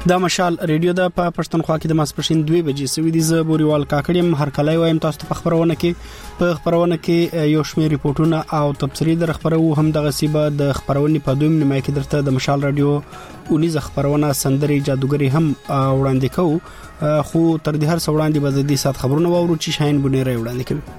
دا مشال ریډیو د پښتونخوا کې د ماسپښین 2 بجې سوي دي. زه بوريوال کاکړم هر کله وایم تاسو ته خبرونه کې یو شمېر ریپورتونه او تفصیلي در خبرو هم د غصیبه د خبرونې په دویم نیمه کې درته د مشال رادیو 19 خبرونه سندري جادوګری هم وړاندې کوو، خو تر دې هر څه وړاندې به د دې سات خبرونه وورو چې شاهین بنيري وړاندې کوي.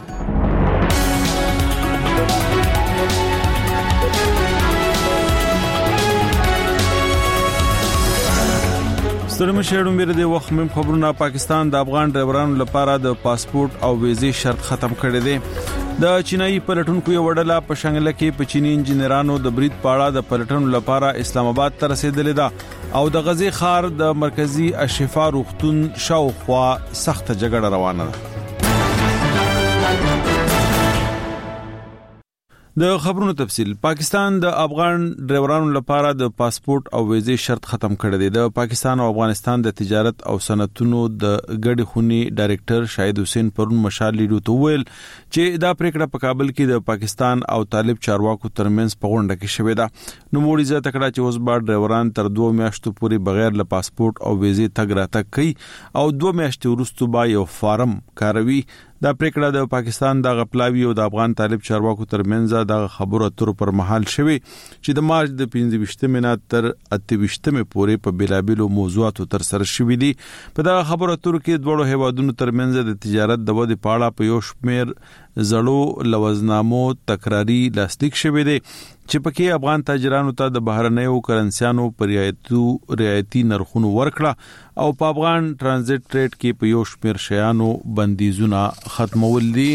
سترمه شهرون بیره د وخت مهم خبرونه. پاکستان د افغان ډرایورانو لپاره د پاسپورت او ویزې شرط ختم کړی دی. د چینایي پلټونکو یو وډله په شنګله کې په چینی انجنیرانو د برید پاړه د پلټنو لپاره اسلام آباد ته رسیدلې ده او د غزي ښار د مرکزی اشفا روغتون شاوخوا سخت جګړه روانه ده. د خبرونو تفصیل. پاکستان د افغان ډرایورانو لپاره د پاسپورت او ویزې شرط ختم کړی دی. د پاکستان او افغانستان د تجارت او صنعتونو د ګډ خونی ډایریکټر شاهد حسین پرون مشال لیدو ته ویل چې دا پریکړه په کابل کې د پاکستان او طالب چارواکو ترمنځ په غونډه کې شوې ده. نو موږ زه تکړه چې اوس بار ډرایوران تر 2 میاشتو پورې بغیر له پاسپورت او ویزې تګ راتګ کوي او 2 میاشتې وروسته به یو فارم کاروي. دا پریکړه د پاکستان د غپلاوی او د افغان طالب چارواکو ترمنځ د خبرو اترو پر مهال شوي چې د مارچ د 15 تر 28 پورې په بیلابیلو موضوعاتو تر سره شوي دي. په دا خبرو اترو کې دوه هیوادونو ترمنځ د تجارت د ودې پاړه په یو شمېر زړو لوزنامو تکراری لاسلیک شوي دي چې پکې افغان تاجرانو ته د بهرنیو کرنسيانو پر رعایتي نرخونو ورکړه او په افغان ترانزیت ریټ کې په یو شمېر شیانو بندیزونه ختمول دي.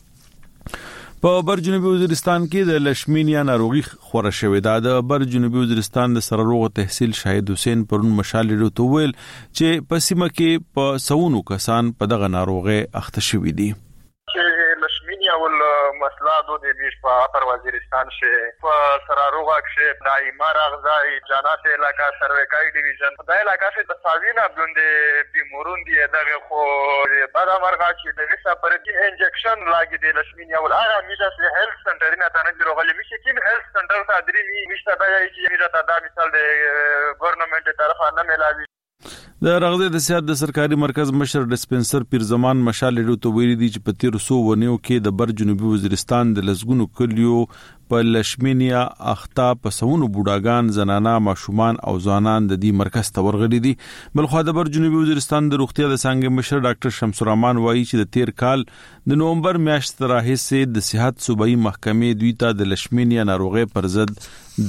په بر جنوبي وزیرستان کې د لشمینیا ناروغي خوره شوې ده. د بر جنوبي وزیرستان د سرروغ تحصیل شاهد حسین پرون مشال لیدو ته ویل چې په سیمه کې په سونو کسان په دغه ناروغي اخته شوي دي. اول مسئله دو دیش په اپر وزیرستان شه په سراروغه کې دایما راغځای جنات علاقہ سرویکای ډیویژن د علاقہ څخه د ساوینا بلوندې بیمورون دی دغه خو بعد امرغه چې د وسه پر کې انجکشن لاګي د لشمینیا ول هغه میجه په هیلث سنټر نه تنه جوړغلی میشه کې هیلث سنټر ته درې میشته دا چې میجه ته دا مثال د ګورنمنت طرفه نه ملاوي. د رغزه د سیاست د سرکاري مرکز مشر ډسپنسر پیرزمان مشال لیدو ته ویلي دي چې په 1300 ونیو کې د بر جنوبي وزیرستان د لزګونو کلیو په لشمینیا اختا په سونو بوډاګان زنانا ماشومان او ځوانان د دې مرکز ته ورغلي دي. بلخو د بر جنوبي وزیرستان د روغتیا د څنګه مشر ډاکټر شمس الرحمن وایي چې د 13 کال د نومبر میاشتې راهیسې د صحت صوبایي محکمې دوی ته د لشمینیا ناروغي پر ضد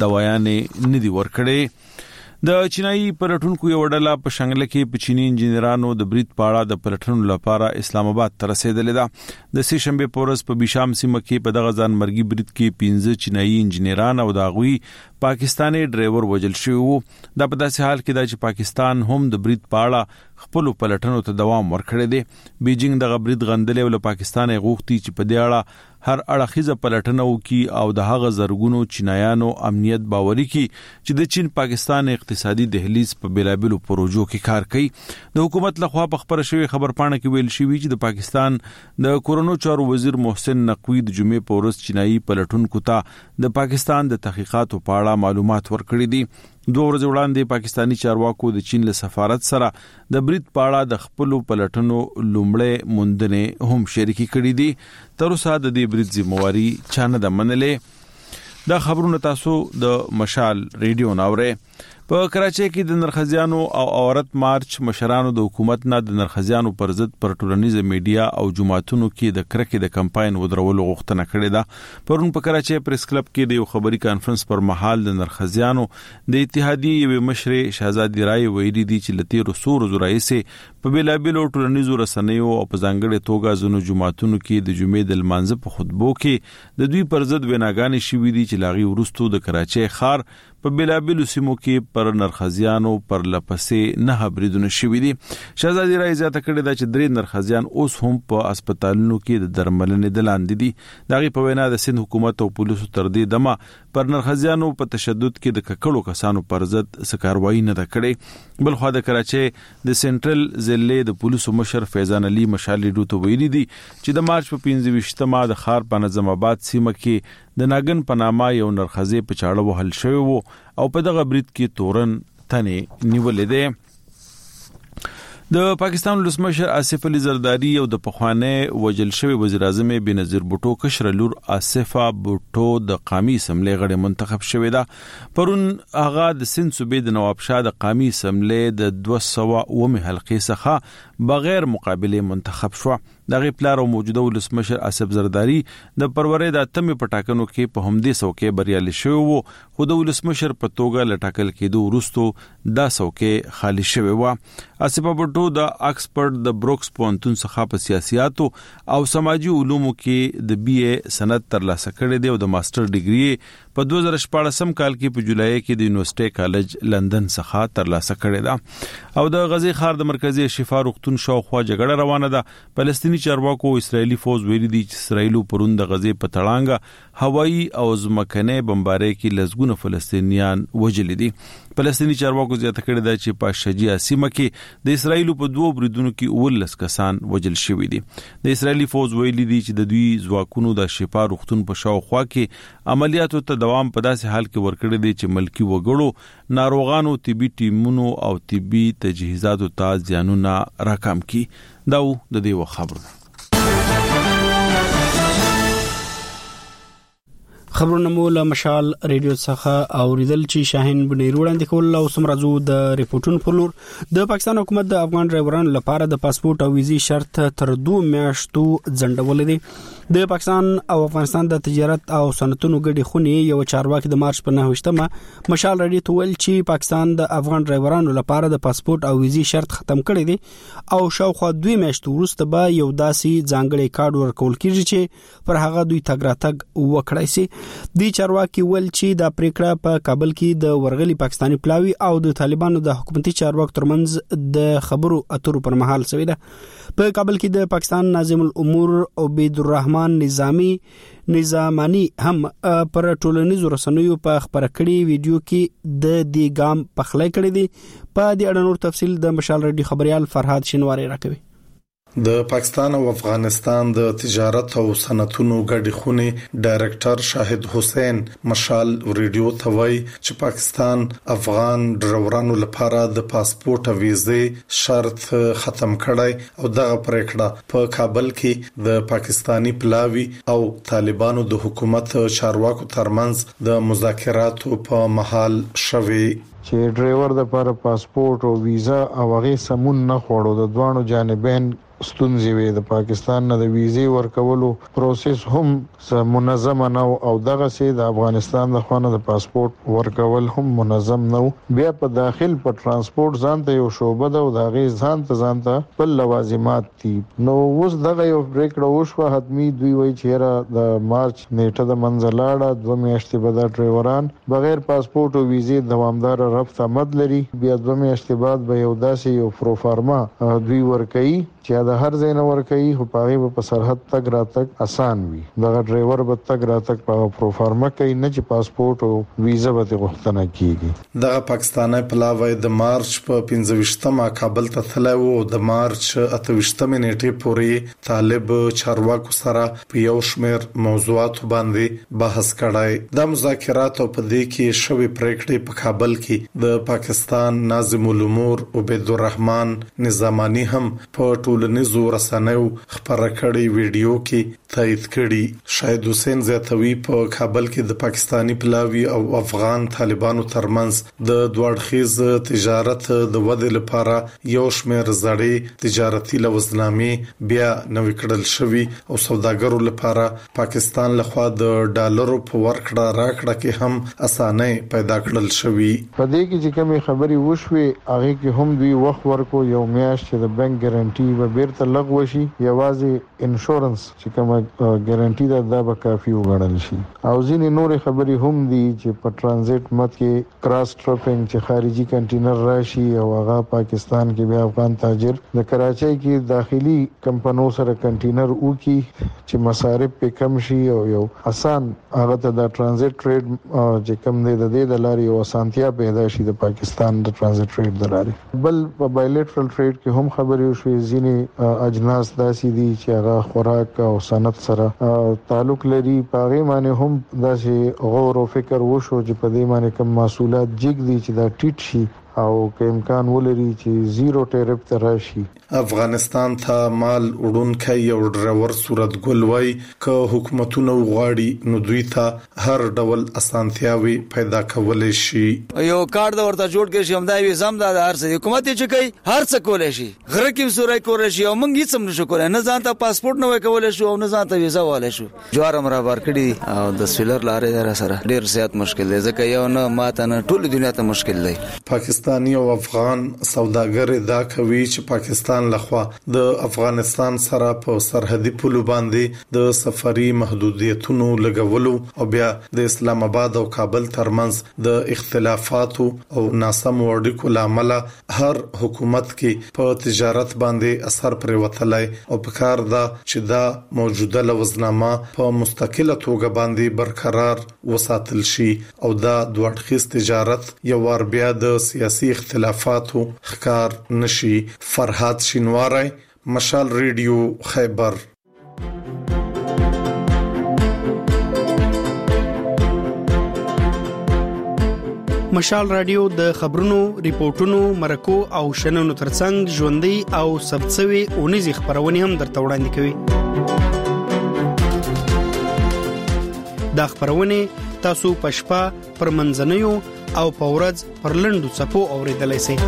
دوايانې ندي ورکړې. د چینایي پلټونکو یو وډله په شنګله کې په چینی انجنیرانو د برید پاړه د پلټنو لپاره اسلام آباد ته رسیدلې ده. د سه شنبه پورس په بشام سیمه کې په دغه ځان مرګي برید کې 15 چینایي انجنیران او داغوي پاکستاني ډرایور وژل شوی وو. دا په داسې حال کې چې پاکستان هم د برید پاړه خپل پلټنو ته دوام ورکړی دی. بیجینګ د برید غندلې ول پاکستان غوښتي چې په دې اړه هر اړخیزه پلټنه وکړي او د هغه زرګونو چینایانو امنیت باوري کړي چې د چین پاکستان اقتصادي دهلیز په بیلابلو پروژو کې کار کوي. د حکومت لخوا په خبره شوی خبر پاڼه کې ویل شوی چې د پاکستان د کورونو چارو وزیر محسن نقوی د جمعې په ورځ چینایي پلټونکو ته د پاکستان د تحقیقاتو په اړه معلومات ورکړي دي. 2 ورځې وړاندې پاکستانی چارواکو د چین له سفارت سره د برید پاړه د خپل پلټنو لومړی موندنې هم شریکي کړې دي. تر اوسه د دې برید ذمہواری چانه د منلې. دا خبرونه تاسو د مشال ریډیو ناوړه. په کراچۍ کې د نرخزیانو او عورت مارچ مشرانو د حکومت نه د نرخزیانو پر ضد پر ټولنیزه میډیا او جماعتونو کې د کرکې د کمپاین ودرولو غوښتنه کړې ده. پرون په کراچۍ پریس کلب کې د یو خبري کانفرنس پر مهال د نرخزیانو د اتحادیې یو مشر شهزادي رای ویلي دي چې لته رسول زرایسه په بیلابلو ټولنیزو رسنیو او په ځانګړي توګه زونو جماعتونو کې د جمعې د لمانځه په خطبو کې د دوی پر ضد ویناګانې شوې دي چې لاغي ورستو د کراچۍ ښار په بیلابلو سیمو کې پر نرخزیانو پر لپسې نه بریدونه شوې دي. شهزادي رای زیاته کړې ده چې درې نرخزیان اوس هم په هسپتالونو کې د درملنې د لاندې دي. دغه په وینا د سند حکومت او پولیسو تر دې دمه پر نرخزیانو په تشدد کې د ککړو کسانو پر ضد سکاروایی نه کړې. بل خو د کراچۍ د سنټرل ضلع د پولیسو مشر فیضان علي مشال لیدو ته ویلي دي چې د مارچ په 15مه د ښار په نظم آباد سیمه کې د ناګن په نامه یو نرخزی په چاړه وهل شوی وو او په دغه برید کې تورن تنې نیولې ده. د پاکستان ولسمشر آصف علي زرداری او د پخوانی وجل شوی وزیر اعظم بنظیر بوټو کشر لور آصفه بوټو د قومي اسمبلی غړي منتخب شوې ده. پرون هغه د سند صوبې د نواب شاه د قومي اسمبلی د 200 حلقې څخه بغیر مقابله منتخب شو. دغه پلار او موجوده ولسمشر آصف زرداری د پرورې د اتمې پټاکنو کې په همدې څوکې بریالي شوی وو، خو د ولسمشر په توګه لټاکل کېدو وروسته دا څوکې خالی شوی و. آصف بوټو د آکسفورد د بروکس پوهنتون څخه په سیاسياتو او سماجی علومو کې د BA سند ترلاسه کړی دی او د ماستر ډیګري په 2014 کال کې په جولای کې د یونیورسيټي کالج لندن څخه ترلاسه کړی دی او د غزي ښار د مرکزی شفا روغتون شاوخوا جګړه روانه ده. فلسطینی چارواکو اسرایلی فوج ویلي دي چې اسرایل پرون د غزي په تړانګه هوایي او ځمکني بمبارۍ کې لزګونه فلسطینیان وژل دي. فلسطینی چارواکو زیاته کړی دی چې په شجاع سیمه کې د اسرایل په دوه بریدونو کې 19 کسان وژل شوي دي. د اسرایلی فوج ویلي دي چې د دوی ځواکونو د شفا روغتون په شاوخوا کې عملیاتو ته دوام په داسې حال کې ورکړی دی چې ملکی وګړو ناروغانو طبي ټیمونو او طبي تجهیزاتو ته ځانونه راکم کی. دا د دې خبره. خبرونه مو له مشال ریډیو څخه اوریدل چې شاهین بنیر وړاندې کول او سمرازو د ریپورتونو پر لور د پاکستان حکومت د افغان ډرایورانو لپاره د پاسپورت او ویزي شرط تر 2 میاشتو ځنډول دي. د پاکستان او افغانستان د تجارت او صنعتونو ګډي خونې یو چارواکي د مارچ په 9مه مشال ریډیو ته ویل چې پاکستان د افغان ډرایورانو لپاره د پاسپورت او ویزي شرط ختم کړی دی او شاوخوا 2 میاشتو وروسته به یو داسې ځانګړی کارت ورکول کیږي چې پر هغه دوی تګ راتګ وکړای شي. دی چارواکي ول چې د پریکړه په کابل کې د ورغلي پاکستاني پلاوی او د طالبانو د حکومتي چارواکو ترمنځ د خبرو اترو پر مهال شوې ده. په کابل کې د پاکستان ناظم الامور عبید الرحمن نظامانی هم پر ټولنیزو رسنیو په خبره کړي ویډیو کې د دې ګام پخلی کړی دی. په دې اړه نور تفصیل د مشال ریډیو خبريال فرهاد شینواری راکوي. د پاکستان او افغانستان د تجارت او صنعتونو ګډي خونې ډایرکټر شاهد حسین مشال ریډیو ته وایي چې پاکستان افغان ډرایورانو لپاره د پاسپورت او ویزې شرط ختم کړی او دغه پریکړه په کابل کې د پاکستانی پلاوی او طالبانو د حکومت چارواکو ترمنځ د مذاکراتو په محل شوي. چې ډرایور د لپاره پاسپورت او ویزا او هغه سمون نه خوړو د دوانو جانبین ستونزې وي. د پاکستان نه د ویزې ورکولو پروسس هم منظم نه او دغه سي د افغانستان د خوانه د پاسپورت ورکول هم منظم نه. بیا په داخل په ترانسپورت ځان ته یو شوبه ده او د غي ځان ته بل لوازمات دي. نو اوس دغه یو پریکړه وشوه حتمی دوی وایي چې د مارچ نیټه د منځلاړه 2 میاشتې به د ډرایوران بغیر پاسپورت او ویزې دوامدار رفت آمد لري. بیا 2 میاشتې بعد به یو داسې یو پروفارما دوی ورکوي چې د هر ځای نه ورکوي خو پاره په سرحد تک راتک آسان وي. دغه ډرایور به تک راتک په پروفارما کوي نه چې پاسپورت او ویزا به غوښتنه کیږي. دغه پاکستاني پلاوی د مارچ په 15مه کابل ته تللی او د مارچ 28مه نیټه پورې طالب چارواکو سره په یو شمېر موضوعاتو باندې بحث کړای. د مذاکرات په دې کې شوې پریکړې په کابل کې د پاکستان ناظم الامور عبید الرحمن نظامانی هم په ټولنیزو رسنیو خبره کړې ویډیو کې تایید کړي. شاهد حسین زیاتوي په کابل کې د پاکستانی پلاوی او افغان طالبانو ترمنځ د دوړخیز تجارت د ودې لپاره یو شمېر زړې تجارتي لوزنامې بیا نوې کړل شوې او سوداګرو لپاره پاکستان لخوا د ډالرو په ورکړه راکړه کې هم اسانه پیدا کړل شوې. په دې کې چې کومې خبري وشوي هغه کې هم دوی وخت ورکو یو میاشت چې د بانک ګارانټي به بیرته لغوه شي یوازې انشورنس چې کومه ګارانټي ده به کافي وګڼل شي. او ځینې نورې خبري هم دي چې په ترانزیت مت کې کراس ټرافینګ چې خارجي کنټینر راشي او هغه پاکستان کې بیا افغان تاجر د کراچۍ کې داخلي کمپنیو سره کنټینر وکي چې مصارف په کم شي او یو آسان هغه ته د ترانزیت ټریډ چې کوم دی د دې د لارې او اسانتیا پیدا شي د پاکستان د ترانزیت ټریډ د لارې. بل په بایلیټرل ټریډ کې هم خبرې وشوي. ځینې اجناس داسې دي چې هغه خوراک او صنعت سره تعلق لري. په هغه باندې هم داسې غور او فکر وشو چې په دې باندې کوم مسؤلیت جګ دي چې دا ټیټ شي او که امکان ولري چې زیرو ټیرف ته راشي. افغانستان ته مال وړونکي یو ډرایور صورت ګل وای ک حکومتونه غواړي نو دوی ته هر ډول اسانتیاوي پیدا کولای شي. یو کارت ورته جوړ کړي چې همدا وي زم د هر څه حکومت چې کوي هر څه کولای شي غره کې سورای کولای شي او موږ هیڅ هم نشو کولای نه ځان ته پاسپورت نه کولای شو او نه ځان ته ویزا والای شو. جوار امر بار کړي او د سولر لارې در سره ډیر زیات مشکل دی ځکه یو نه ماته نه ټول دنیا ته مشکل دی. پاکستاني او افغان سوداګر دا کوي چې پاکستان لخوا د افغانستان سره په سرحدي پولو باندې د سفري محدودیتونو لګولو او بیا د اسلام آباد او کابل ترمنځ د اختلافاتو او ناسم اړیکو لامل هر حکومت کې په تجارت باندې اثر پریوتلای او په کار دا چې دا موجوده لوزنامه په مستقله توګه باندې برقرار وساتل شي او دا دوه اړخیز تجارت یو ور بیا د سیاسي اختلافاتو ښکار نشي. فرهاد شینواری، مشال ریډیو، خیبر. مشال رادیو د خبرونو، ریپورتونو، مرکو او شننو ترڅنګ ژوندۍ او ثبتسوي اونیزي خبرونه هم درته وړاندې کوي. دا خبرونه تاسو په شپه پر منځنیو او په ورځ پر لنډو څپو اوریدلای شئ.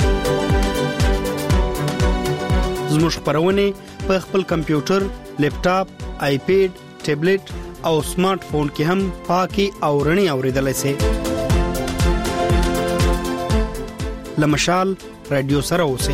زموږ خبرونه په خپل کمپیوټر، لیپټاپ، آیپیډ، ټابلیټ او سمارټ فون کې هم پاکي او رڼي اوریدلای شئ. لمشال رادیو سره اوسئ.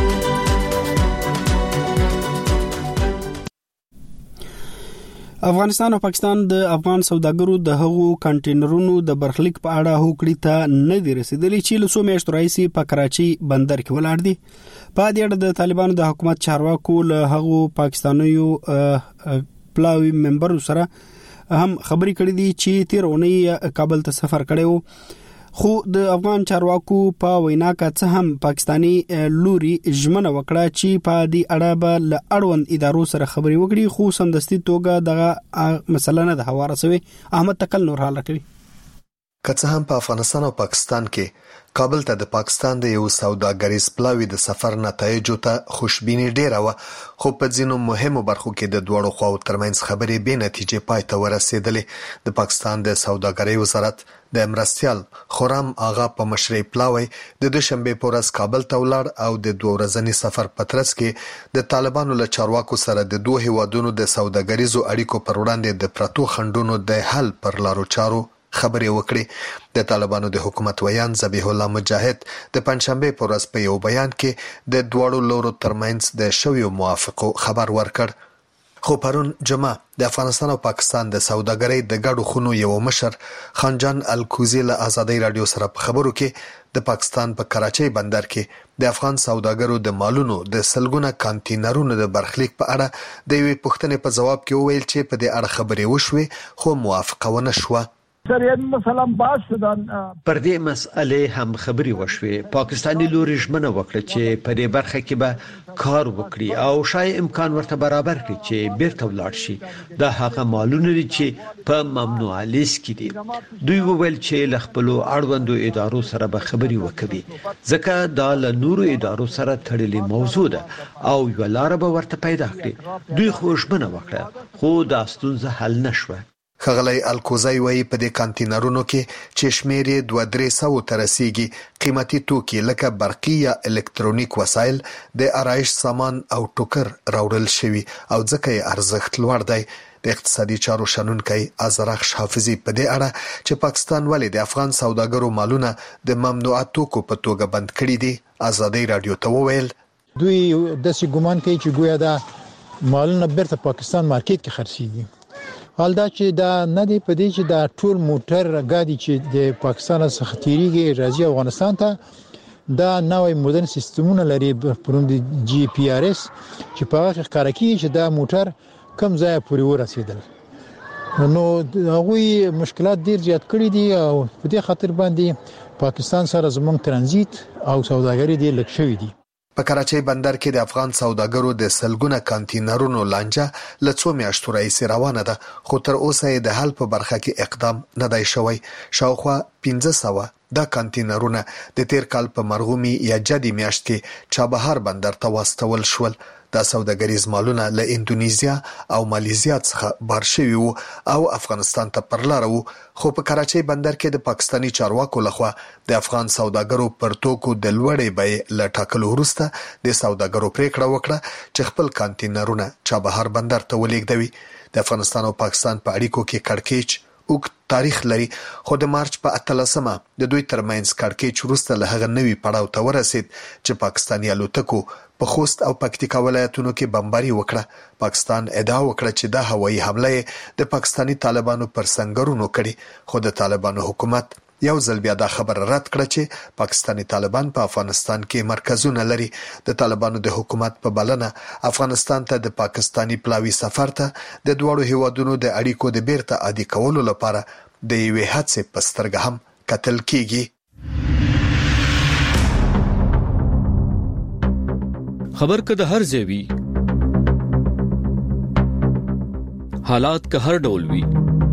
افغانستان او پاکستان د افغان سوداګرو د هغو کانټینرونو د برخلیک په اړه هوکړې ته نه دي رسیدلي چې له څو میاشتو راهیسې په کراچي بندر کې ولاړ دي. په دې اړه د طالبانو د حکومت چارواکو له هغو پاکستانیو پلاوي ممبرو سره هم خبرې کړې دي چې تیر اونۍ کابل ته سفر کړی و. خو د افغان چارواکو په وینا کې څه هم پاکستانی لوري ژمنه وکړه چې په دې اړه به له اړوند ادارو سره خبرې وکړي، خو سمدستي توګه دغه مسله نه د هواره سوي. احمد تکل نور حال راکوي. که څه هم په افغانستان او پاکستان کې کابل ته د پاکستان د یو سوداګریز پلاوي د سفر نتایجو ته خوشبیني ډیره و، خو په ځینو مهمو برخو کې د دوړو خواو ترمنځ خبرې به نتیجې پای ته ورسېدلې. د پاکستان د سوداګرۍ وزارت د مرستيال خرم آغا په مشرۍ پلاوي د دوشنبه په ورځ کابل ته ولاړ او د 2 ورځني سفر په ترڅ کې د طالبانو له چارواکو سره د دوه هیوادونو د سوداګریزو اړیکو پر وړاندې د پرتو خندونو د حل پر لارو چارو خبرې وکړي. د طالبانو د حکومت ویان ذبیح الله مجاهد د پنځشنبه په ورځ په یو بیان کې د دوړو لورو ترمنځ د شویو موافقو خبر ورکړ. خو پرون جمعه د افغانستان او پاکستان د سوداګرۍ د ګډو خونو یو مشر خانجان الکوزی له آزادۍ رادیو سره په خبرو کې د پاکستان په کراچۍ بندر کې د افغان سوداګرو د مالونو د سلګونه کانټینرونو د برخلیک په اړه د یوې پوښتنې په جواب کې وویل چې په دې اړه خبرې وشوې خو موافقه ونه شوه. پر دې مسئله هم خبري وشوي. پاکستاني لوري ژمنه وکړه چې په دې برخه کې به کار وکړي او شای امکان ورته برابر کړي چې بیرته ولاړ شي. دا هغه مالونه دي چې په ممنوع لیست کې دي. دوی وویل چې له خپل اړوندو ادارو سره به خبري وکړي ځکه دا له نورو ادارو سره تړلې موضوع ده او یو لار به ورته پیدا کړي. دوی خو ژمنه وکړه خو دا ستونزه حل نشوه. خغلی الکوزی وایي په دې کانټینرونو کې چې شمیر یې 2-300 ته رسیږي قیمتي توکي لکه برقي یا الکترونیک وسایل د آرایش سامان او ټوکر راوړل شوي او ځکه یې ارزښت لوړ دی. د اقتصادي چارو شنونکي ازرخش حافظي په دې اړه چې پاکستان ولې د افغان سوداګرو مالونه د ممنوعه توکو په توګه بند کړي دي آزادۍ رادیو ته وویل دوی داسې ګومان کوي چې ګویا دا مالونه بیرته پاکستان مارکیټ کې خرڅيږي. حال دا چې دا نه دی په دې چې دا ټول موټر غاډي چې د پاکستان څخه تیریږي راځي افغانستان ته دا نوې مدرن سیستمونه لري پروند جی پی آر اس چې په هغه ښکار کوي چې دا موټر کم ځای پورې ورسېدل. نو هغه مشکلات ډیر زیات کړي دي او په دې خاطر باندې پاکستان سره زموږ ترانزیت او سوداګري ډیر لږ شوې دي. په کراچۍ بندر کې د افغان سوداګرو د سلګونه کانټینرونو لانجه له څو میاشتو راهیسې روانه ده خو تر اوسه د حل په برخه کې اقدام نه دی شوی. شاوخوا 1500 دا کانټینرونه د تیر کال په مرغومي یا جدي میاشت کې چابهار بندر ته واستول شول. دا سوداګریز مالونه له اندونیزیا او مالیزیا څخه بار شوي وو او افغانستان ته پر لار وو، خو په کراچۍ بندر کې د پاکستانی چارواکو لخوا د افغان سوداګرو پر توکو د لوړې بیې له ټاکلو وروسته د سوداګرو پریکړه وکړه چې خپل کانټینرونه چابهار بندر ته ولېږدوي. د افغانستان او پاکستان په اړیکو کې کړکېچ اوږد تاریخ لري، خو د مارچ په 18مه د دوی ترمنځ کړکېچ وروسته له هغه نوي پړاو ته ورسید چې پاکستاني الوتکو په خوست او پکتیکا ولایتونو کې بمباري وکړه. پاکستان ادعا وکړه چې دا هوایي حمله د پاکستاني طالبانو پر سنگرونو کړي، خو د طالبانو حکومت یو ځل بیا دا خبر رد کړه چې پاکستاني طالبان په افغانستان کې مرکزونه لري. د طالبانو د حکومت په بلنه افغانستان ته د پاکستاني پلاوي سفر ته د دوړو هیوادونو د اړیکو د بیرته عادي کولو لپاره د یوې هڅې په سترګه هم کتل کیږي. خبر که د هر ځای وي، حالات که هر ډول وي،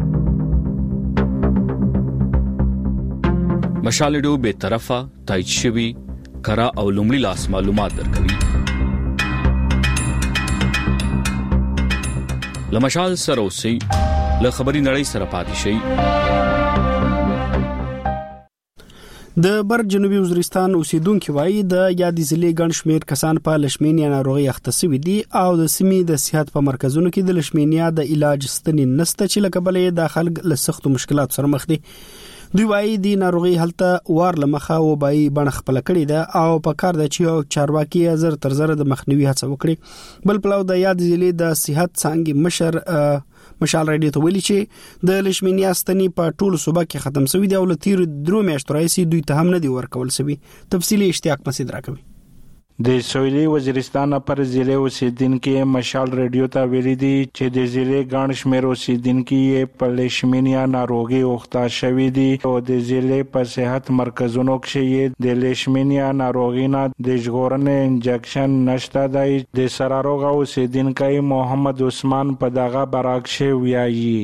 مشال ډیو به طرفه تایید شوی کرا او لومړی لاس معلومات درکوي. لمشال سره اوسئ، له خبري نړۍ سره پاتې شئ. د بر جنوبي وزیرستان اوسیدونکو وایي د یادې ضلع ګڼ شمېر کسان په لشمینیا ناروغي اخته شوي دي او د سیمې د صحت په مرکزونو کې د لشمینیا د علاج ستنې نشته چې له کبله د خلک له سختو مشکلات سره مخ دي. دوی وایي د ناروغي هلته وار لمخه وبای بڼه خپل کړی ده او په کار د چیو چارواکي زر تر زر د مخنیوي هڅه وکړي. بل پلاو د یاد ضلع د صحت څنګه مشال رادیو ته ویلي چې د لشمینیا ستنې په ټولو صوبه کې ختم شوی دی او له تیر 3 میاشتو راځي دوی ته هم نه دی ورکول شوی. تفصیلی اشتیاق مسعود راکوي. د سویلي وزیرستان پر ضلع اوسیدونکو مشال رادیو ته ویلي دي چې د ضلع ګڼ شمېر اوسیدونکو په لیشمینیا ناروغي اخته شوي دي او د ضلع په صحت مرکزونو کې د لیشمینیا ناروغي نه د ژغورنې انجکشن نشته دی. د سراروغ اوسیدونکو محمد عثمان په دغه براکشه ویایي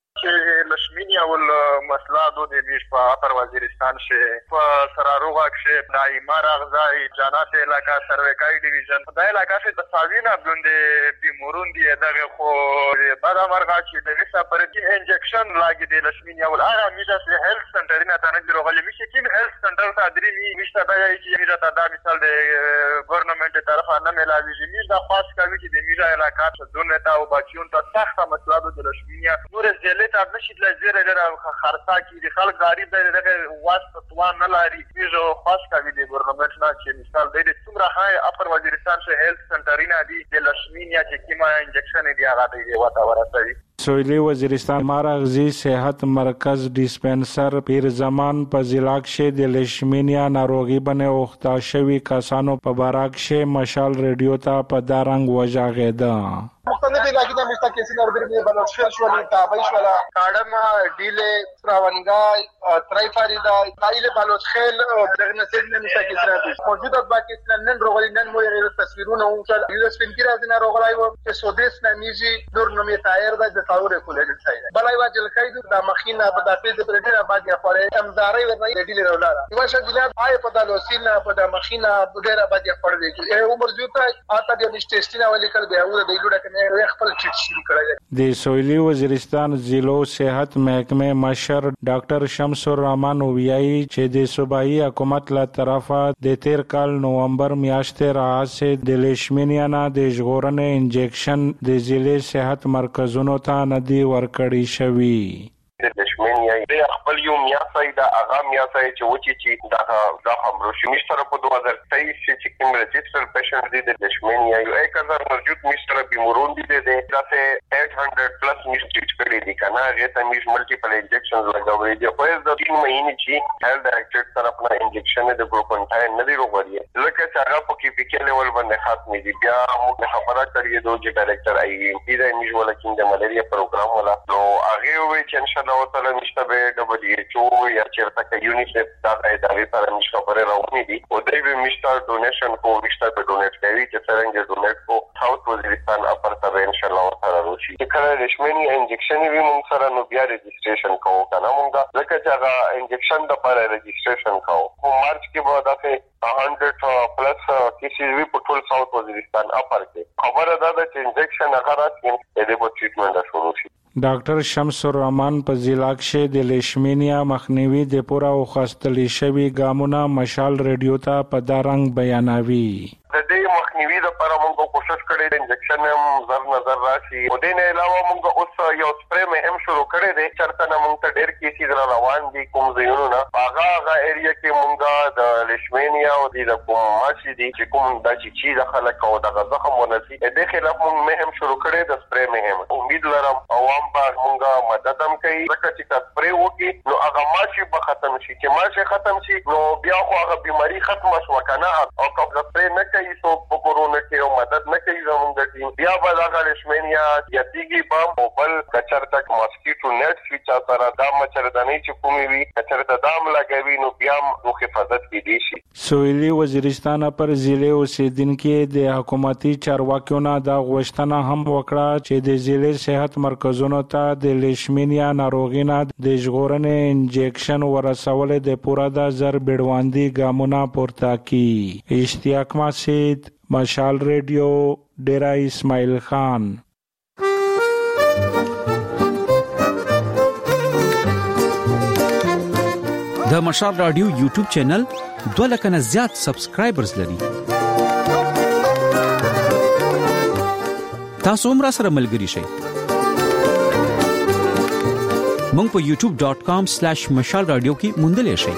لشمینیا والمسلا دو دی بیش پا اپر وزیرستان شه پا سراروغا کشه دائما رغزای جانات علاقہ سرویکای ڈیویژن دا علاقہ شه تصاوینا بلنده بیمورون دی دغه خو بدا مرغا چی دغیسا پرکی انجکشن لاگی دی لشمینیا وال آغا میجا سی هیلث سنٹرینا تانک روغلی میشه کیم هیلث سنٹر تا دری میشتا دایای چی میجا تا دا مثال دی گورنمنٹ طرفا نمیلاوی جی میجا خواست کاوی چی دی میجا علاقہ دونتا و باچیون تا سخت مسلا دو دی لشمینیا نور زیلیتا نشید لزیر لرا خرسا کی دی خلق غریب دی دغه واسطه توان نه لري. میجو خواست کاوی دی گورنمنٹ نا چی مثال دی څومره های اپر وزیرستان شه هیلث سنټرینا دی د لشمینیا چې کیما انجکشن دی هغه دی وتا ورسوي. سویلی وزیرستان مارغزی صحت مرکز ډیسپنسر پیر زمان په ضلع کې د لیشمینیا ناروغي باندې اخته شوی کسانو په باراکشه مشال رادیو ته په دارنګ وژاغېده. مختلف علاقې د مستقیسین اورګرځي بلوچستان شولې تابعی شولا کاډم ډیله تراونګای ترایفاریدا تایله بلوچخیل دغه نسل نه مستقیسین موجوده پاکستان نن روغلی نن مو یې تصویرونه او چې یو سپین کې راځي نه روغلای وو چې سودیس نمیږي نور نومې تایر د تاور کولې ځای بلای واجل کایدو د مخینه په دافې د پرېټه باندې خورې امزاري ورنۍ ډیله رولاله یو شې جناب آی په د لوسینا په د مخینه ډیره باندې خورې کې عمر جوته اته د نشټیسټینا ولیکل بیا و د ګډه د سویلی وزیرستان ضلع صحت محکمه مشر ډاکټر شمس الرحمن ویایي چې د صوبایي حکومت له طرفه د تیر کال نومبر میاشتې راځي د لیشمینیا نه د ژغورنې انجکشن د ضلع صحت مرکزونو ته نه دی ورکړی شوی. لشمینیا د خپل یو میاسای د اغا میاسای چې وچی چې دا خبرو شمیشتره په 2023 چې کوم رجستر پیشنټ دي د لشمینیا یو 1000 موجود میشتره بیمورون دي د داسه 800 پلس میشټ کړي دي کنه هغه ته میش ملټیپل انجکشنز لګولې دي خو د 3 مهینې چې هیلث ډایریکټر طرف نه انجکشن د ګروپنټاین نه دی روغوري لکه چې هغه په کې پی کې لیول باندې ختمې دي بیا موږ خبره کړې دوه چې ډایریکټر آی ایم پی د میش ولکین د ملیریا پروګرام ولا نو هغه وی چې ان شاء الله تعالی مش مشته به WHO یا چیرته کې یونیسف دا ادارې سره مش خبره راوړي دي او دوی به مشته ډونیشن کو مشته به ډونیټ کوي چې څنګه ډونیټ کو ساوث وزیرستان اپر ته ان شاء الله تعالی روشي کله رشمنی انجکشن وی مونږ سره نو بیا رجسټریشن کوو کنه مونږ ځکه چې هغه انجکشن د لپاره رجسټریشن کوو په مارچ کې به دا 100 پلس کیسز وی په ټول ساوث وزیرستان اپر کې خبره ده چې انجکشن هغه راځي د دې ټریټمنټ شروع شي. ډاکټر شمس الرحمن په ضلع کې د لیشمینیا مخنیوي د پورا او خاصتلی شوی ګامونه مشال ریډیو ته په دارنګ بیانوي. د دې مخنیوي لپاره موږ کوشش کړې د انجکشن هم زر نظر راشي او د نه علاوه موږ اوس یو سپری مهم شروع کړی دی چرته نه موږ ډېر کیسې روان دي کوم ځایونو نه هغه ایریا کې موږ د لیشمینیا او د کوماشي دي چې کوم د چې د خلک او د زخم ونسي د خلاف موږ مهم شروع کړی د سپری مهم امید لرم عوام به موږ مدد هم کوي ځکه چې سپری وکي نو هغه ماشي به ختم شي چې ماشي ختم شي نو بیا خو هغه بیماری ختم شو کنه او کوم سپری نه کوي سو په کورونا کې او مدد نه کوي زموږ ټیم بیا به دا لیشمینیا یتیږي په بل کچر تک ماسکیټو نیټ فیچر سره دا مچردانی چې کومي وي کچر ته دام لګوي نو بیا نو حفاظت کیدی شي. سویلی وزیرستان پر ضلع اوسیدونکو د حکومتي چارواکیو نه دا غوښتنه هم وکړه چې د ضلع صحت مرکزونو ته د لیشمینیا ناروغي نه د ژغورنې انجکشن ورسول د پوره د زر بیړواندي ګامونه پورته کړي. اشتیاق مسجد مشال ریډیو ډیرا اسماعیل خان. د مشال رادیو یوټیوب چینل 2 لک نه زیات سبسکرایبرز لري. تاسو هم را سره ملګري شئ. مونږ په youtube.com/مشال رادیو کې موندلې شئ.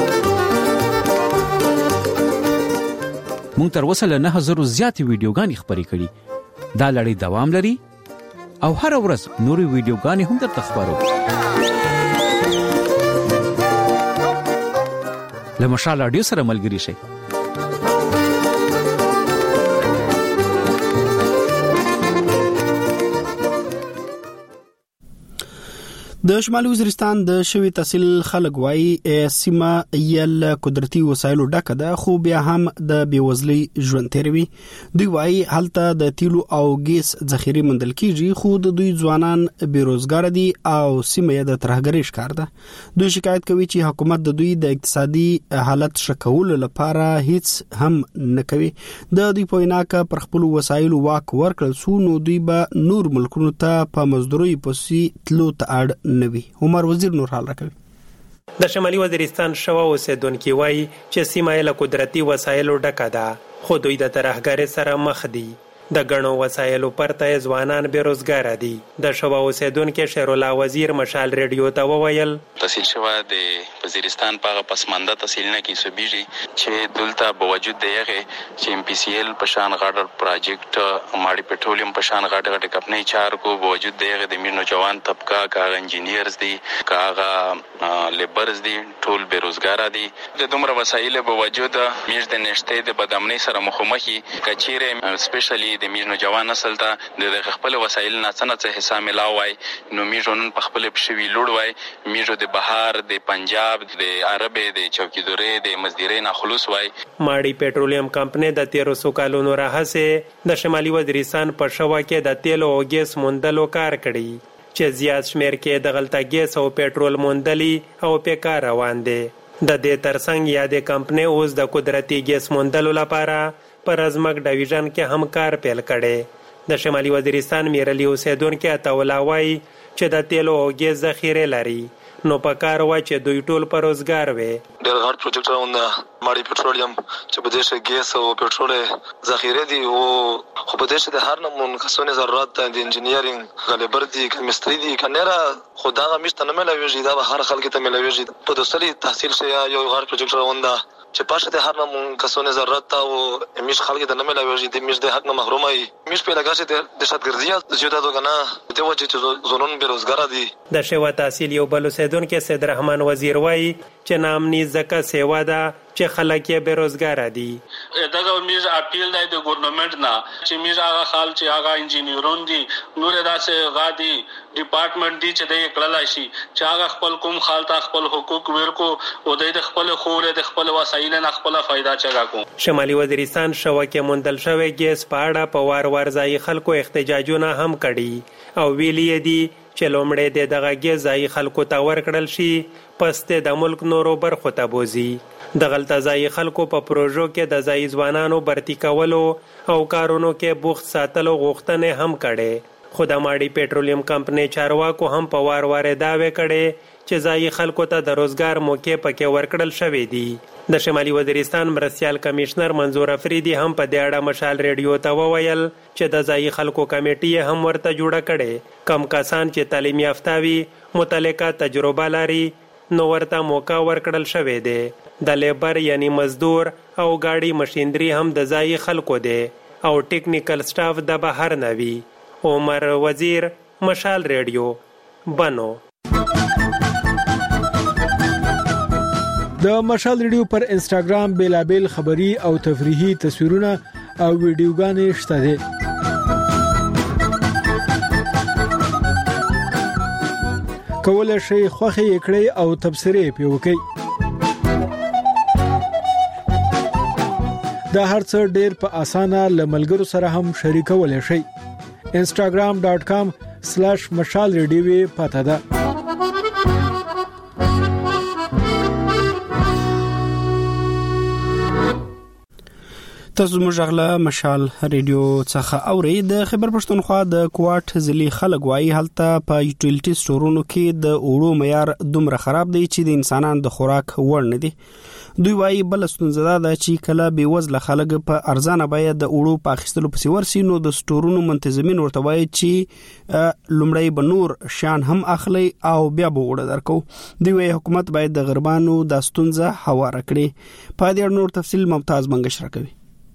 مونږ تر اوسه له 9000 زیاتې ویډیوګانې خپرې کړې. دا لړۍ دوام لري او هر ورځ نورې ویډیوګانې هم درته خپرو. له مشال رادیو سره ملګري شئ. د شمالي وزیرستان د شوی تحصیل خلک وایي سیمه یل قدرتي وسایلو ډکه ده خو بیا هم د بیوزلۍ ژوند تیروي. دوی وایي هلته د تیلو او ګیس ذخیره مندل کیږي خو د دوی ځوانان بیروزګار دي او سیمه یې د ترهګرۍ ښکار ده. دوی شکایت کوي چې حکومت د دوی د اقتصادي حالت شکول لپاره هیڅ هم نه کوي. د دوی په وینا کې پر خپل وسایلو واک ورکړل سو نو دوی به نور ملکونو ته په مزدوري پسې تلو ته اړ نوي. عمر وزیر نور حال راکوي. د شمالي وزیرستان شوا اوسیدونکو وایي چې سیمه له قدرتي وسایلو ډکه ده خو دوی د ترهګرۍ سره مخ دي. د غنو وسایلو پرته ځوانان بیروزګار دي. د شوا اوسیدونکو شیر الله وزیر مشال ریډیو ته وویل تحصیل شوا د وزیرستان په پسمانده تحصیل نه کې سبيږي چې دلته بوجود دیغه چې MPCL په شان غاډر پروجیکټ ماړي پټرولیم په شان غاډر کمپنۍ چار کو بوجود دیغه د میر نوجوان طبقه کاغ انجینیرز دي کاغ لیبرز دي ټول بیروزګار دي. د دومره وسایل بوجود میر د نشته د بدامنۍ سره مخامخي کچيره سپیشلی د میر نوجوان نسل ته د خپل وسایل نه څه حصہ ملاوي نو میژونن په خپل پښوی لوړ وای میژو د بهار د پنجاب د عربي د چوکیدورې د مزدوري نه خلوص وای. ماړي پټرولیم کمپنۍ د 1300 کالونو راهسه د شمالي وزیرستان په شوا کې د تیل او ګیس موندلو کار کړی چې زیات شمیر کې د غلطه ګیس او پټرول موندلي او په کار روان دي. د دې ترڅنګ یادې کمپنۍ اوس د قدرتي ګیس موندلو لپاره پر ازمک ډیویژن کې هم کار پیل کړي. د شمالي وزیرستان میرلی اوسیدونکو اتولا وایي چې د تیلو او ګیس ذخیره لري نو په کار و چې دوی ټول پر روزګار وي. ډېر غټ پروجیکټ راوند ماړي پټرولیم چې په دې کې ګیس او پټرول ذخیره دي او خو په دې کې د هر نمون کسونه ضرورت د انجینیرینګ غلیبر دي کیمستري دي کنيره خدا غمیشته نه ملويږي دا هر خلک ته ملويږي. په دوسري تحصیل شي یو غټ پروجیکټ راوند چې پاشه د هر نمون کسونه ضرورت او میش خلک ته نه ملويږي د میش د حق نه محرومای میش په لګاشه د شتګردیا زیاده دوګنا د وجه چې زونون بیروزګار دي. د شوا تحصیل یو بل اوسیدونکو سید رحمان وزیر وایي چې نامني زکه سیوا ده چې خلک یې بیروزګار دي. دغه میز اپیل دی د ګورنمنت نه چې میز هغه خال چې هغه انجینیرون دي نور داسې غادي ډپارټمنټ دي چې د کړلای شي چې هغه خپل کوم خال ته خپل حقوق ورکو او د خپل خور د خپل وسایل نه خپل فائدہ چغا کو. شمالي وزیرستان شوکه مندل شوی ګیس په اړه په وار ځای خلکو احتجاجونه هم کړي او ویلي دي چې لومړی د دغه ګیس ځای خلکو ته ورکړل شي پسته د ملک نورو برخو ته بوزي. د غلطه ځای خلکو په پروژو کې د ځای ځوانانو برتی کولو او کارونو کې بوخت ساتلو غوښتنې هم کړي. خو د ماړی پېټرولیم کمپنۍ چارواکو هم په وار دعوی کړي چې ځای خلکو ته د روزګار موقع پکې ورکړل شوې دي. د شمالي وزیرستان مرستیال کمشنر منظور افریدي هم په دې اړه مشال ریډیو ته وویل چې د ځای خلکو کمیټې هم ورته جوړه کړي. کم کسان چې تعلیم یافته وي متعلقه تجربه لري نو ورته موقع ورکړل شوې ده. د لیبر یعنی مزدور او گاڑی مشینری هم د ځای خلکو دی او ټیکنیکل سټاف د بهر نه وي. عمر وزیر مشال ریډیو بنو. د مشال ریډیو پر انسټاګرام بیلابل خبری او تفریحي تصویرونه او ویډیوګانې شته دي. کولای شئ خوښي کړئ او تبصرې پې وکړئ. دا هر څه ډېر په اسانه لملګرو سره هم شریکولای شئ. instagram.com/mashalradio پته ده. تاسو موږ غلا مشال ریډیو څخه اورئ. د خیبر پښتونخوا د کوټ ضلع خلک وایي هلته په یوټیلیټي سټورونو کې د اوړو معیار دومره خراب دی چې د انسانانو د خوراک وړ نه دی. دوی وایي بل ستونزه ده چې کله بې وزله خلک په ارزانه بیه د اوړو په اخیستلو پسې ورسي نو د سټورونو منتظمین ورته وایي چې لومړی به نور شان هم اخلي او بیا به اوړه درکو. دوی وایي حکومت باید د غربانو د ستونزه هواره کړي. په دې اړه نور تفصیل ممتاز منګش راکوي.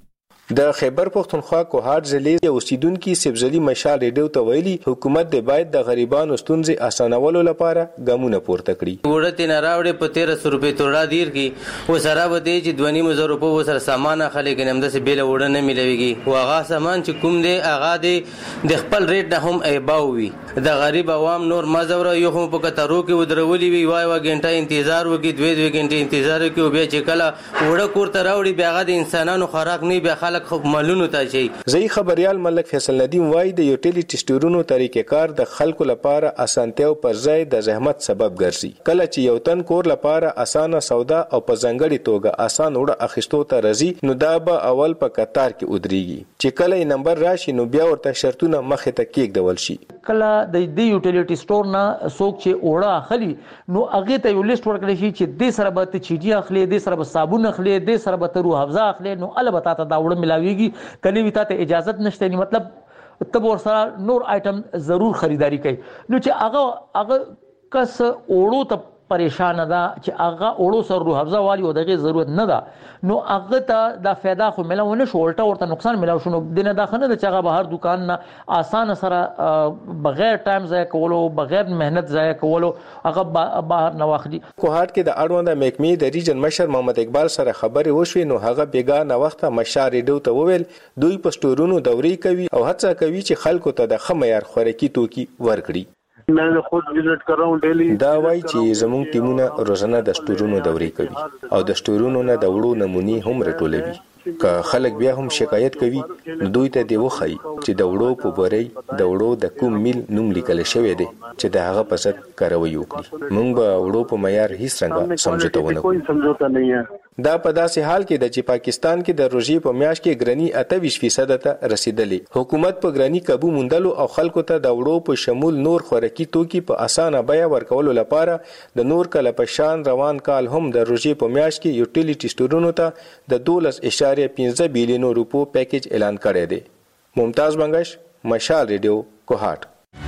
د خیبر پښتونخوا کوهاټ ضلع اوسیدونکو سبزلی مشال ریډیو ته ویلي حکومت د باید د غریبانو ستونزې اسانولو لپاره ګامونه پورته کړي. وړته نه راوړې په 1300 روپے توړه دیر کی و سره به دي چې 2000 روپے و سره سامان اخلي کنه د بیل وړه نه ملويږي او هغه سامان چې کوم دی هغه د خپل ریټ نه هم ایباوي. د غریب عوام نور مزور یو هم په کتارو کې ودرولي وي وای غنټه انتظار وکي 2 غنټه انتظار وکي او بیا چې کله وړه کوړه راوړي بیا د انسانانو خوراک نه بیا خلک خو مالونو ته شي. زئی خبريال ملک فیصل ندیم وای د یوټیلیټی سټورونو طریقې کار د خلکو لپاره اسانتیا او پر ځای د زحمت سبب ګرځي. کله چې یو تن کور لپاره اسانه سودا او په ځنګړي توګه اسان وړه اخیستو ته راځي نو دا به اول په قطار کې ودرېږي چې کله یې نمبر راشي نو بیا ورته شرطونه مخې ته کېږدول شي. کله د دې یوټیلیټی سټور نه څوک چې وړه اخلي نو هغه ته یو لیست ورکړي شي چې د سره به چيټي اخلي د سره به صابون اخلي د سره به ترو حفظه اخلي نو البته تا دا وړه ملاويږي کني وي ته اجازه نشته ني مطلب تب ور سره نور آیټم ضرور خریداري کوي نو چې هغه کس اوړو ته پریشان ده چې هغه اوړو سره روح حفظه والی او دغه ضرورت نه ده نو هغه ته دا फायदा خو ملاونه شو الټا ورته نقصان ملاو شنو دنه دا خنه د چغه بهر دکان نه آسان سره بغیر ټایم ضایع کولو بغیر مهنت ضایع کولو هغه بهر نه واخلي. کوهاټ کې د اړوند محکمې د ریجن مشر محمد اقبال سره خبرې وشوې نو هغه بیګا نه وخت مشار ریډیو ته وویل دوی پښتورونو دوري کوي او هڅه کوي چې خلکو ته د خمیر خوراکي توکي ورکړي. मैं खुद विजिट कर रहा हूं डेली. دا وایي چې زموږ ټیمونه روزانه د سټورونو دوري کوي او د سټورونو نه د وړو نمونې هم راټولوي. که خلک بیا هم شکایت کوي نو دوی ته دی وخی چې د وړو په بوري د وړو د کوم میل نوم لیکل شوی دی چې د هغه په ضد کاروي وکړي. موږ به وړو په معیار هیڅ څنګه سمجھوته ونه کوو. دا په داسې حال کې د چې پاکستان کې د روزي په میاشت کې ګرانی 28% ته رسیدلې. حکومت په ګرانی قابو موندلو او خلکو ته د وړو په شمول نور خوراکي توکي په اسانه بیه ورکولو لپاره د نور کله په شان روان کال هم د روزي په میاشت کې یوټیلیټي سټورونو ته د 12.15 بلین روپو پیکیج اعلان کړی دی. ممتاز بنگش مشال ریډیو کوهاټ.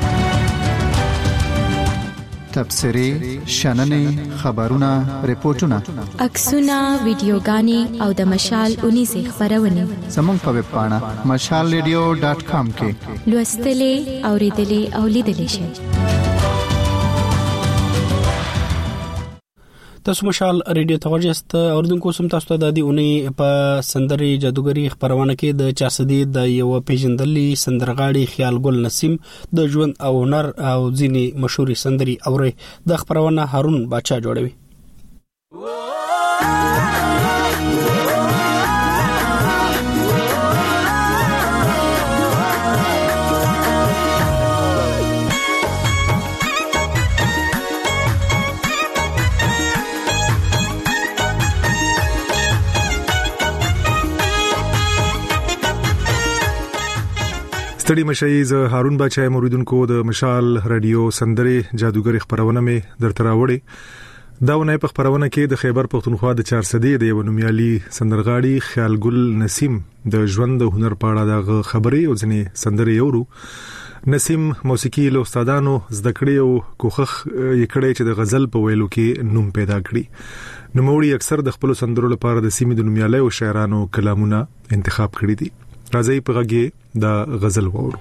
تبصرې شننې خبرونه ریپورتونه عکسونه ویډیوګانې او د مشال 19 خبرونه زموږ په ویب پاڼه mashalradio.com کې لوستلې اوریدلې او لیدلې شئ. تاسو مشال ریډیو توجه است اوردونکو سم تاسو ته د اونۍ په سندري جادوګری خبرونه کې د 400 د یو پیژندلې سندرغاړي خیال ګل نسیم د ژوند او هنر او ځینی مشهوري سندري اوري د خبرونه هارون باچا جوړوي. ستړي مشي ز هارون بچای موریدونکو د مشال رادیو سندري جادوګری خبرونه مې درته راوړي. دا ونه په خبرونه کې د خیبر پختونخوا د 400 د یو نومیالي سندرغاړي خیال ګل نسیم د ژوند او هنر په اړه د خبري او ځنې سندري اورو. نسیم موسیقي له استادانو زده کړې او کوخخ یکړې چې د غزل په ویلو کې نوم پیدا کړی. نوموړي اکثر د خپل سندرو لپاره د سیمې د نومیالي او شاعرانو کلامونه انتخاب کړی دي. راځي په غږی د غزل وورو.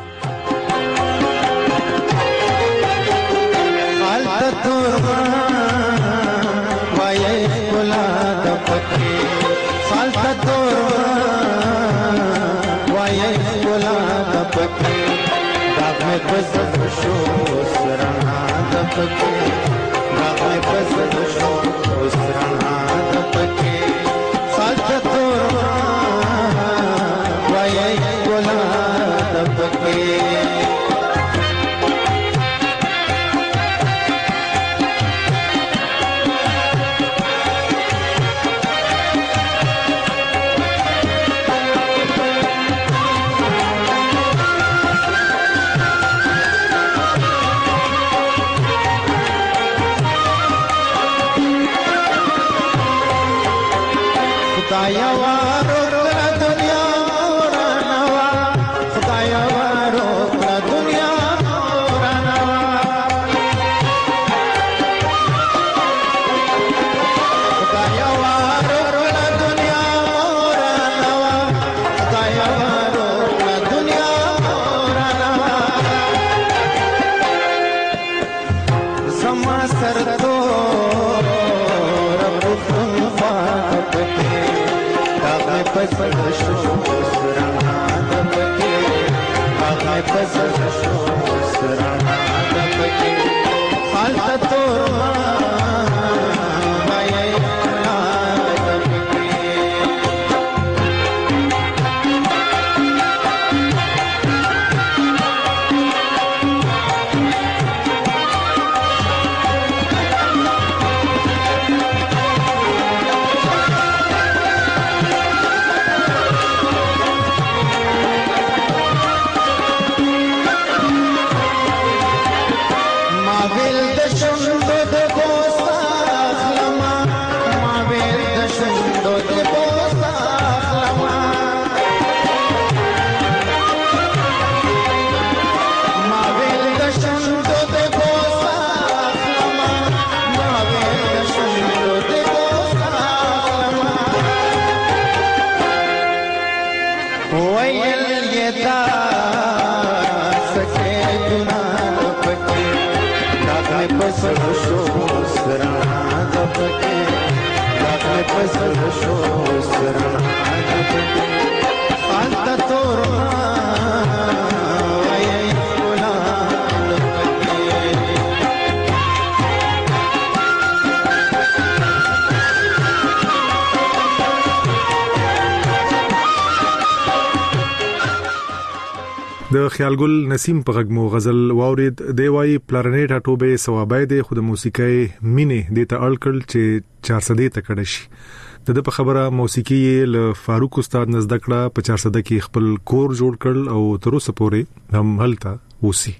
د خیال ګل نسیم په غږمو غزل واورید. دی وای پلارنیټ اټوبه ثوابای دی خو د موسیقي مینه د ته الکل چې 400 ته کډ شي. د په خبره موسیقي ل فاروق استاد نزدکړه په 400 کې خپل کور جوړ کړل او تر اوسه پورې هم هلته وسی.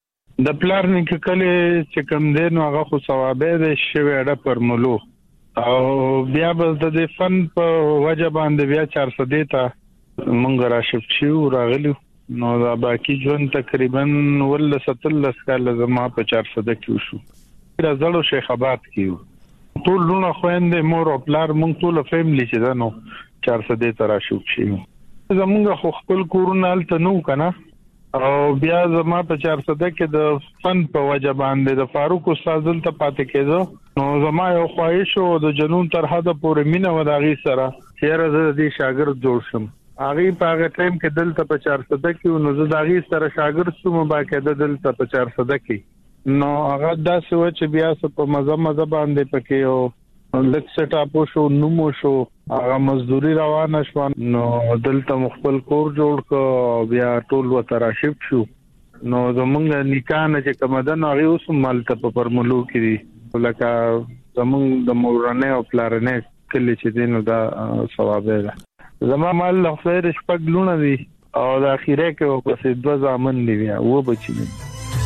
د پلارنیټ کله چې کوم دینو هغه خو ثوابای دی شوی اډه پر مولو او بیا به د فن په وجه باندې بیا 400 ته مونږ را شپ شو راغلو. نو دا باقی ژوند تقریبا ول 17 کال زما په 400 کې وشو. راځلو شیخ آباد کې ټول لونه خويندې مور او پلار مونږ ټول فیملی چې دا نو 400 ته را شو شي. زمونږ خو خپل کورونه الته نو کنه او بیا زما په 400 کې د فن په وجه باندې د فاروق استاد دلته پاتې کېدو نو زما یو خواهش او د جنون تر حده پورې مینه وداغي سره چیرې د دې شاګرد جوړ شم هغه په هغه ټایم کې دلته په 400 کې نو زه داغي سره شاګرد شوم باقاعده دلته په 400 کې نو هغه داسې و چې بیا په مزه باندې پکې او لک سټ اپ شو نومو شو هغه مزدوري روانه شو نو دلته مخبل کور جوړ کو بیا ټول وته راشپ شو نو زمونږ نکانه چې کومدن هغه اوس مالته په پرملو کې لکه زمونږ د مورانه او پلارنه کلی چې دینو دا ثواب ده زما مال خیر شپږ لونه دي او د اخیره کې په 2 ځامن دی بیا و بچی دي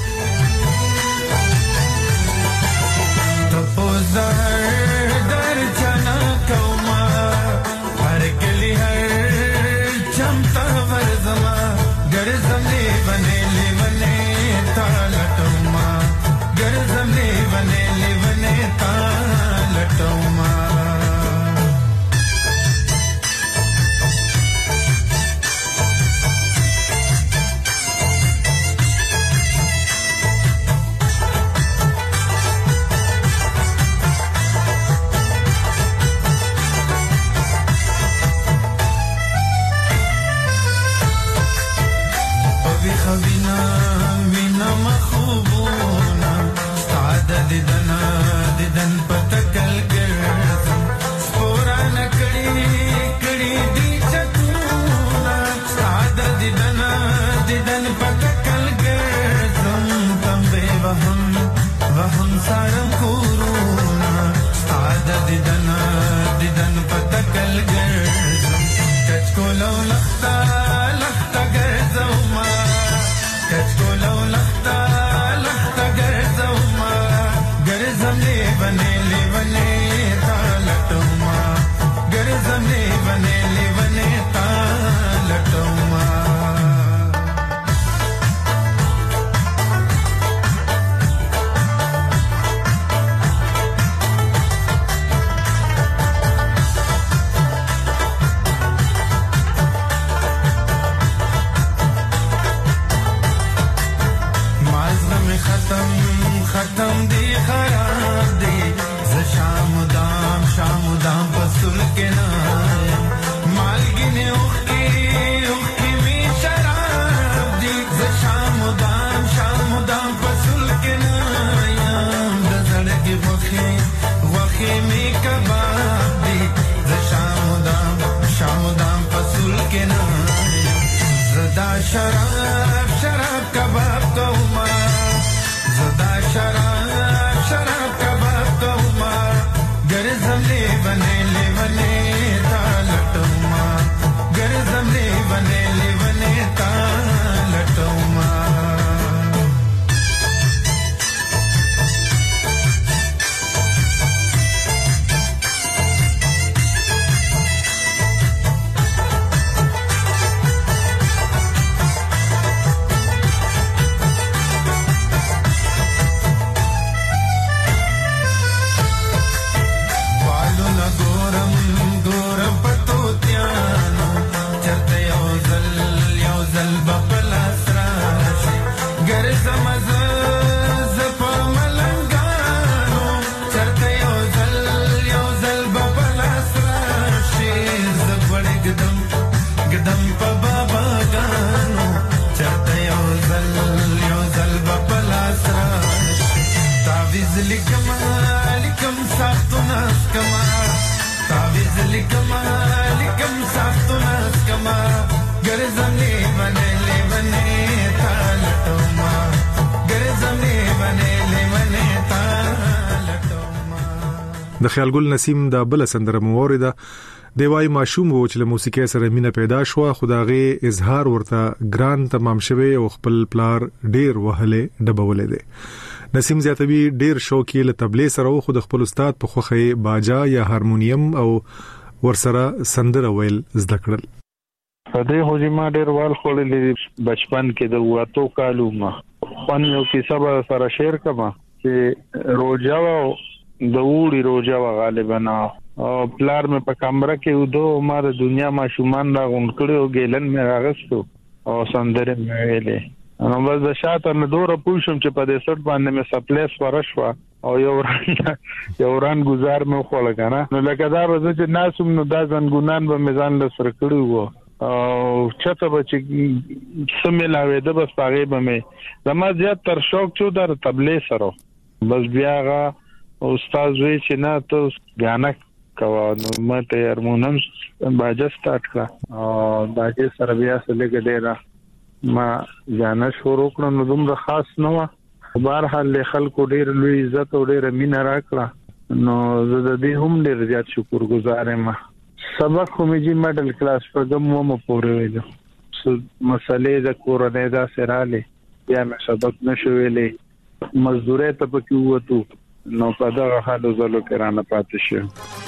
د خیالګل نسیم د بل سندره مورده دی وای ماشوم وو چې له موسیقي سره مینه پیدا شو خداغه اظهار ورته ګران تمام شوه او خپل پلار ډیر وهله ډبولې دي نسیم زیاتوی ډیر شوقي له تبلې سره خو د خپل استاد په خوخه باجا یا هارمونیم او ورسره سندره ویل زده کړل دې هوجي ما ډیر وال خولې بچپن کې د واتو کالو ما خپل یو کیسه سره شیر کما چې روجا د وړي روجا غالبا او پلار مې په کمره کې ودو ما د دنیا ما شومان را غونډ کړو ګیلن مې راغستو او سندره مې ویلې نو بس د شاته نه دوره پوښم چې په دې سټ باندې مې سپلیس ورشوا او یو ران گزار مې خو لګانا نو لکه دا ورځ چې ناسوم نو دا ځنګونان به میزان له سره کړی وو او چته به چې سملاوي د بس پاغه به مې زما زیات تر شوق چو در تبلیغ سره بس بیا استاد وی چې نه ته غانا کوا نو مته هارمونم باجه سٹارټ کړه او باجه سره بیا سره ګډه ما غانا شروع کړم نو دومره خاص نه و بهرحال خلکو ډیر لوی عزت او ډیر مینه راکړه نو زه د دې هم ډیر زیات شکرګزار یم سبق خو مې جی مډل کلاس په کوم مو پورې ویلو مسلې د کورنۍ دا سراله یا مې سبق نشو ویلې مزدوري ته پکې وته نو په دغه حالو زلو کې رانه پاتې شو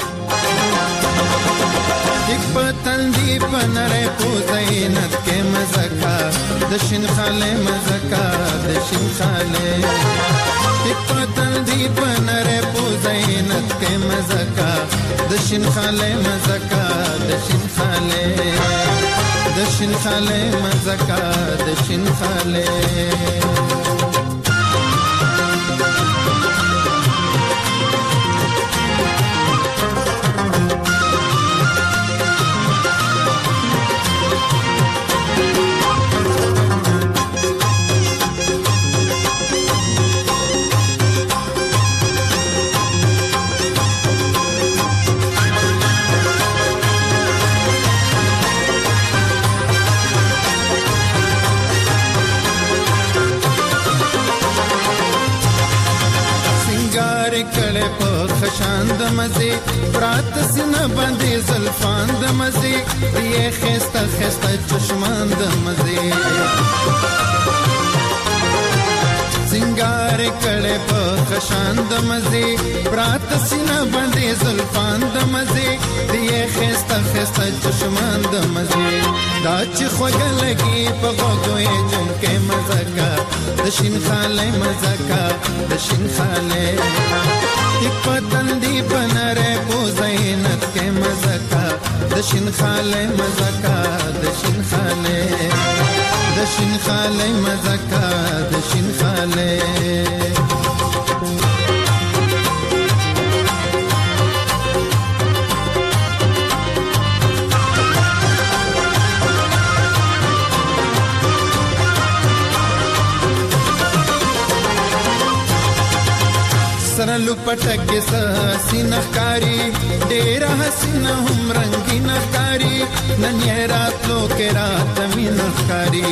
یک پتن دی پنره پوزینت کې مزکا د شین خاله مزکا د شین خاله یک پتن دی پنره پوزینت کې مزکا د شین خاله مزکا د شین خاله د شین خاله مزکا د شین خاله خشان د مزه رات سینه باندې زلفان د مزه یې خسته خسته چشمان د مزه سنگار کړه په خشان د مزه رات سینه باندې زلفان د مزه یې خسته خسته چشمان د مزه دا چې خوګ لګي په غوګوي جون کې مزکا د شین خاله مزکا د شین خاله یک پتن دی پنره پوزینت کې مزکا د شین خاله مزکا د شین خاله د شین خاله مزکا د شین خاله سرلو پټک سینه کاری ډیر حسینه هم رنگینه کاری نن یې راتلو کې رات مینه کاری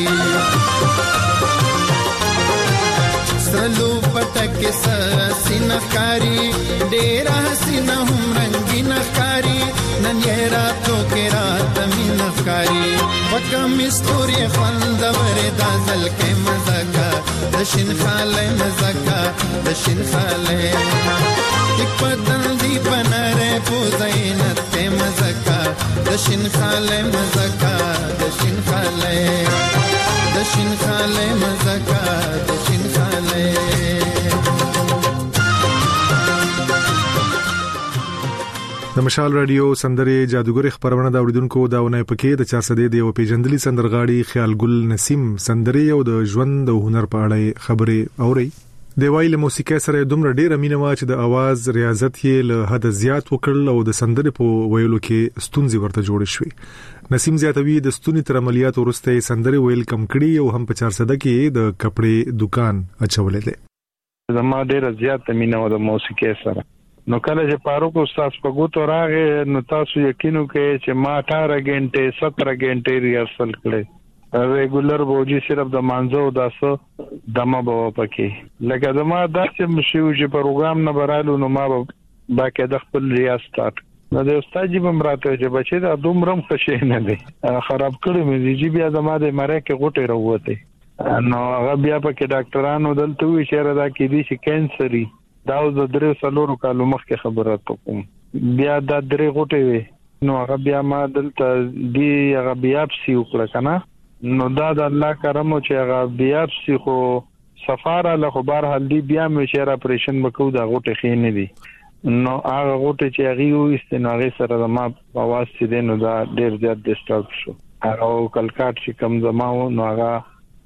سرلو پټک سینه کاری ډیر حسینه هم رنگینه کاری نن یې راتلو کې رات مینه کاری وکم استوري خوند وردا زل کې مزکا د شین خاله مزکا د شین خاله یک پتن دی پنره پوزینت کې مزکا د شین خاله مزکا د شین خاله د شین خاله مزکا د شین خاله د مشال رادیو سندرې جادوګر خبرونه دا اوریدونکو داونه پکې د 400 دی او پیجندلي سندرغاړي خیال ګل نسیم سندرې او د ژوند او هنر په اړه خبرې اوري د وایل موسیقي سره دومره ډیره مینه وا چې د आवाज ریاضت یې له حد زیات وکړل او د سندرې په ویلو کې ستونزې ورته جوړ شوې نسیم زیاتوي د ستونی تر عملیات ورسته سندرې ویل کم کړي او هم په 400 کې د کپړې دکان اچولې ده زما ډیره زیات مینه و د موسیقي سره نو کله چې فاروق استاد په ګوتو راغې نو تاسو یقینو کې چې ما 18 غنټه 17 غنټه ریهرسل کړې ریګولر بوجي صرف د مانزو داسو دمه بو پکې لکه زما داسې مشیو چې پروګرام نه برالو نو ما باکه د خپل ریاض سٹارټ نو د استاد جی بمراته چې بچي دا دومره خوشی نه دي خراب کړی مې جی بیا زما د مره کې غوټه راوته نو هغه بیا پکې ډاکټرانو دلته وی شهره دا کې دي چې کینسري دا د درې سلورو کالو مخکې خبره کوم بیا دا درې غوټه وي نو هغه بیا ما دلته دی هغه بیاپسي وکړه کنه نو دا د الله کرم چې هغه بیاپسي خو سفاره له خبر هل دی بیا مې شهر اپریشن وکاو دا غوټه خینه دي نو هغه غوټه چې هغه یو استناغه سره ما اواز چې دینو دا ډیر زیات ډیسټرب شو هغه کلکاټ چې کم زماو نو هغه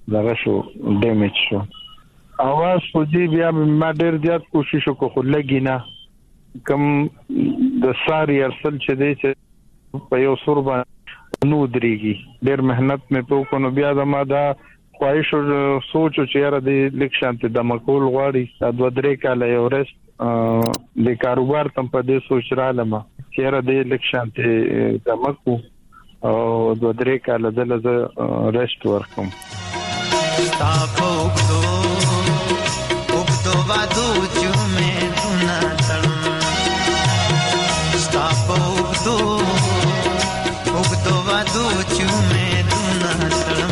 دغه شو ډیمیج شو. اواز خو دې بیا ما ډېر زیات کوشش وکړ خو لګی نه کم د ساری ارسل چې دې چې په یو سور باندې نو دريږي ډېر مهنت مې په کو نو بیا د ما دا خواهش او سوچ چې یاره د لیکشن ته د مقول غواړي د 2-3 کال یو رست د کاروبار تم په دې سوچ را لمه چې یاره د لیکشن ته د مکو او 2-3 کال دلته رست ورکم. तापोक्तो उक्तो वादो चुमे तुना तड़म तापोक्तो उक्तो वादो चुमे तुना तड़म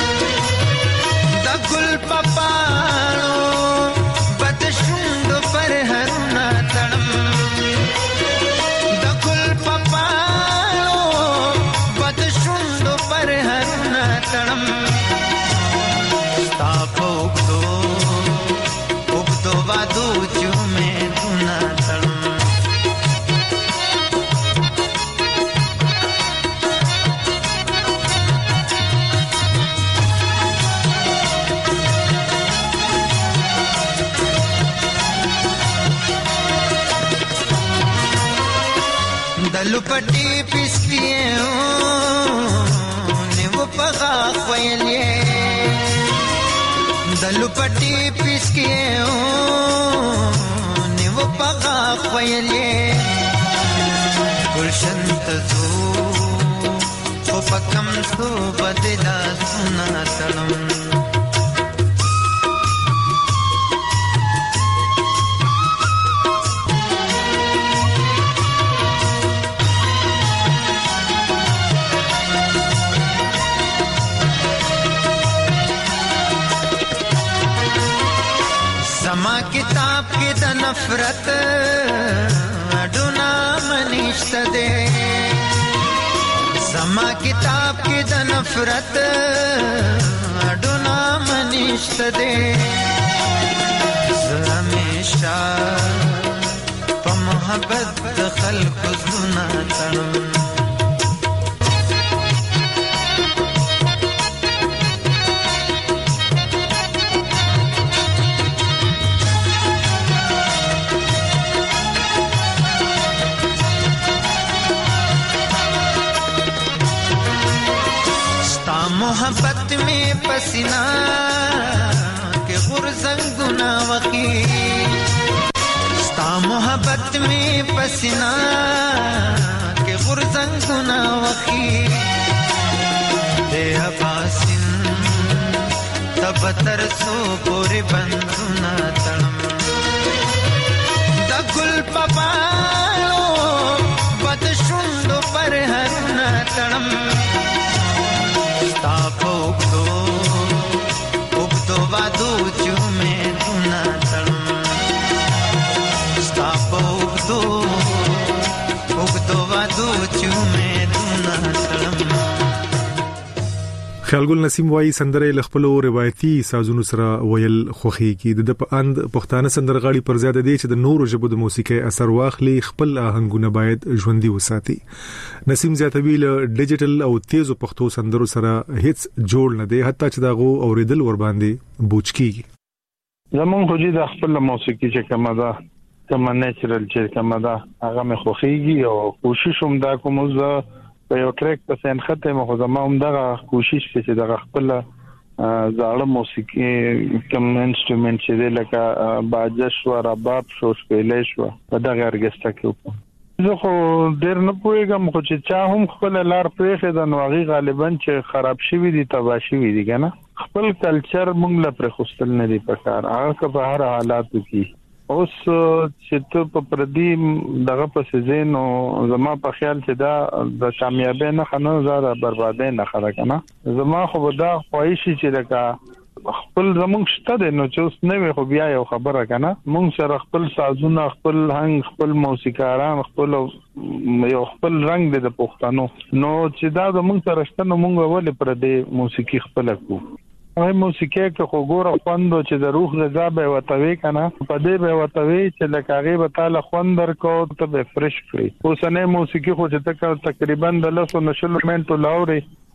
दगुल पपाड़ो बदशुंड पर हरुना तड़म दगुल पपाड़ो बदशुंड पर हरुना तड़म तापोक्तो उक्तो वादो चुमे तुना तड़म दलुपटी पिसकिए ने वो पगा ख्वयलिए दलुपटी पिसकिए ने वो पगा ख्वयलिए गुलशन तजो वो पकम सो बदला सुना तड़म समा किताब के द नफरत अडुना मनीष्ट दे समा किताब के द नफरत अडुना मनीष्ट दे हमेशा प मोहब्बत खल्क सुना तड़म मोहब्बत में पसीना के गुरजंग गुना वकी स्ता मोहब्बत में पसीना के गुरजंग गुना वकी देह पासिन तब तरसो पूरे बंधुना तड़म दगुल पपालो बदशुंडो पर हरुना तड़म तापोक्तो उक्तो वादो चुमे तुना तड़म तापोक्तो उक्तो वादो चुमे तुना तड़म. خیالګل نسیم وای سندره لخپلو روایتي سازونو سره ویل خوخي کی د په اند پښتانه سندرغاړي پر زیاده دي چې د نورو ژبو د موسیقي اثر واخلي خپل آهنګونه باید ژوندۍ وساتي. نسیم زیاتوی له ډیجیټل او تیزو پښتو سندرو سره هیڅ جوړ نه دی حتی چې داغو اوریدل ور باندې بوچکیږي. زمون خو د خپل موسیقي چې کومه ده کومه نیچرل چې کومه ده هغه مې خوخيږي او کوشش هم دا کوم زه په یو ټریک په سن خته مخه زما هم دغه کوشش چې دغه خپل زاړه موسیقي کوم انسټرومنت چې لکه باجه شو رباب شو شپېلې شو په دغه ارګسټا کې وکړم. زه خو ډېر نه پوهیږم خو چې چا هم خپل لار پرېښې د نوغي غالبا چې خراب شوی دي تباہ شوی دي کنه خپل کلچر مونږ له پرې خوستل نه دي پکار هغه په هر حالاتو کې اوس چې ته په پردي دغه په سيزن او زما په خیال چې دا د کامیابی نه خنه زړه بربادي نه خره کنه زما خو دا خواهش چې لکه خپل زمونږ شته د نو چې اوس نه خو بیا یو خبره کنه مونږ سره خپل سازونه خپل هنګ خپل موسیقاران خپل یو خپل رنگ د پښتنو نو چې دا زمونږ سره شته نو مونږ ولې پر دې موسیقي خپل کو هغه موسیقي کې خو ګوره خوندو چې د روح غذا به وتوي کنه په دې به وتوي چې لکه هغه به تعالی خوندر کو ته به فرش کړی اوس نه موسیقي خو چې تقریبا د 100 منټو لاوري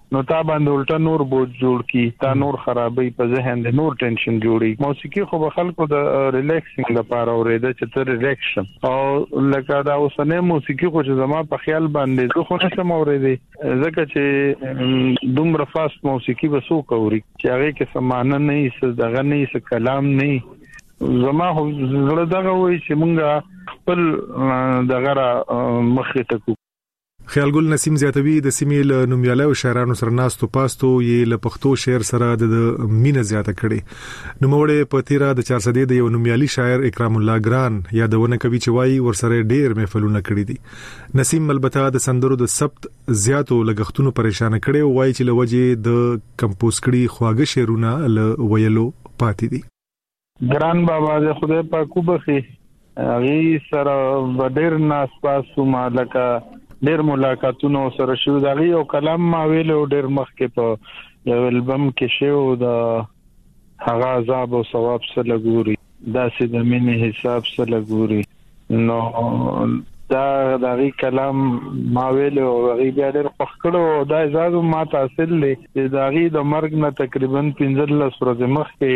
نو تا باندې الټا نور بوج جوړ کی تا نور خرابې په ذهن د نور ټینشن جوړي موسیقي خو به خلکو د ریلیکسینګ لپاره اورېده چې ته ریلیکس او لکه دا اوسنه موسیقي خو چې زما په خیال باندې خو نه سم اورېده ځکه چې دومره فاست موسیقي به سو کوي چې هغه کې سمانه نه هي دغه نه هي کلام نه زما خو زړه دغه وایي چې مونږه خپل دغه مخې ته خیالګل نسیم زیاتوی د سیمې له نومیالیو شاعرانو سره ناستو پاستو یې له پښتو شعر سره د مینه زیاته کړي نوموړی په تیرا د 400 د یو نومیالي شاعر اکرام الله ګران یادونه کوي چې وایي ورسره ډېر محفلونه کړي دي نسیم البته د سندرو د سبت زیاتو لګښتونو پریشان کړي وایي چې لوجه د کمپوز کړي خواږه شعرونه له ویلو پاتې دي ګران بابا د خدای په کوبخي هغه سره ډېر ناس پاسو مالکه ډېر ملاقاتونه سره شو دغه یو کلام ما ویلو ډېر مخکې په یو البم کې شو د هغه عذاب او ثواب سره لګوري دا سې د مینې حساب سره لګوري نو دا دغه کلام ما ویلو هغه بیا ډېر پخکړو دا اجازه ما تحصیل لې دغه د مرګ نه تقریبا 15 ورځې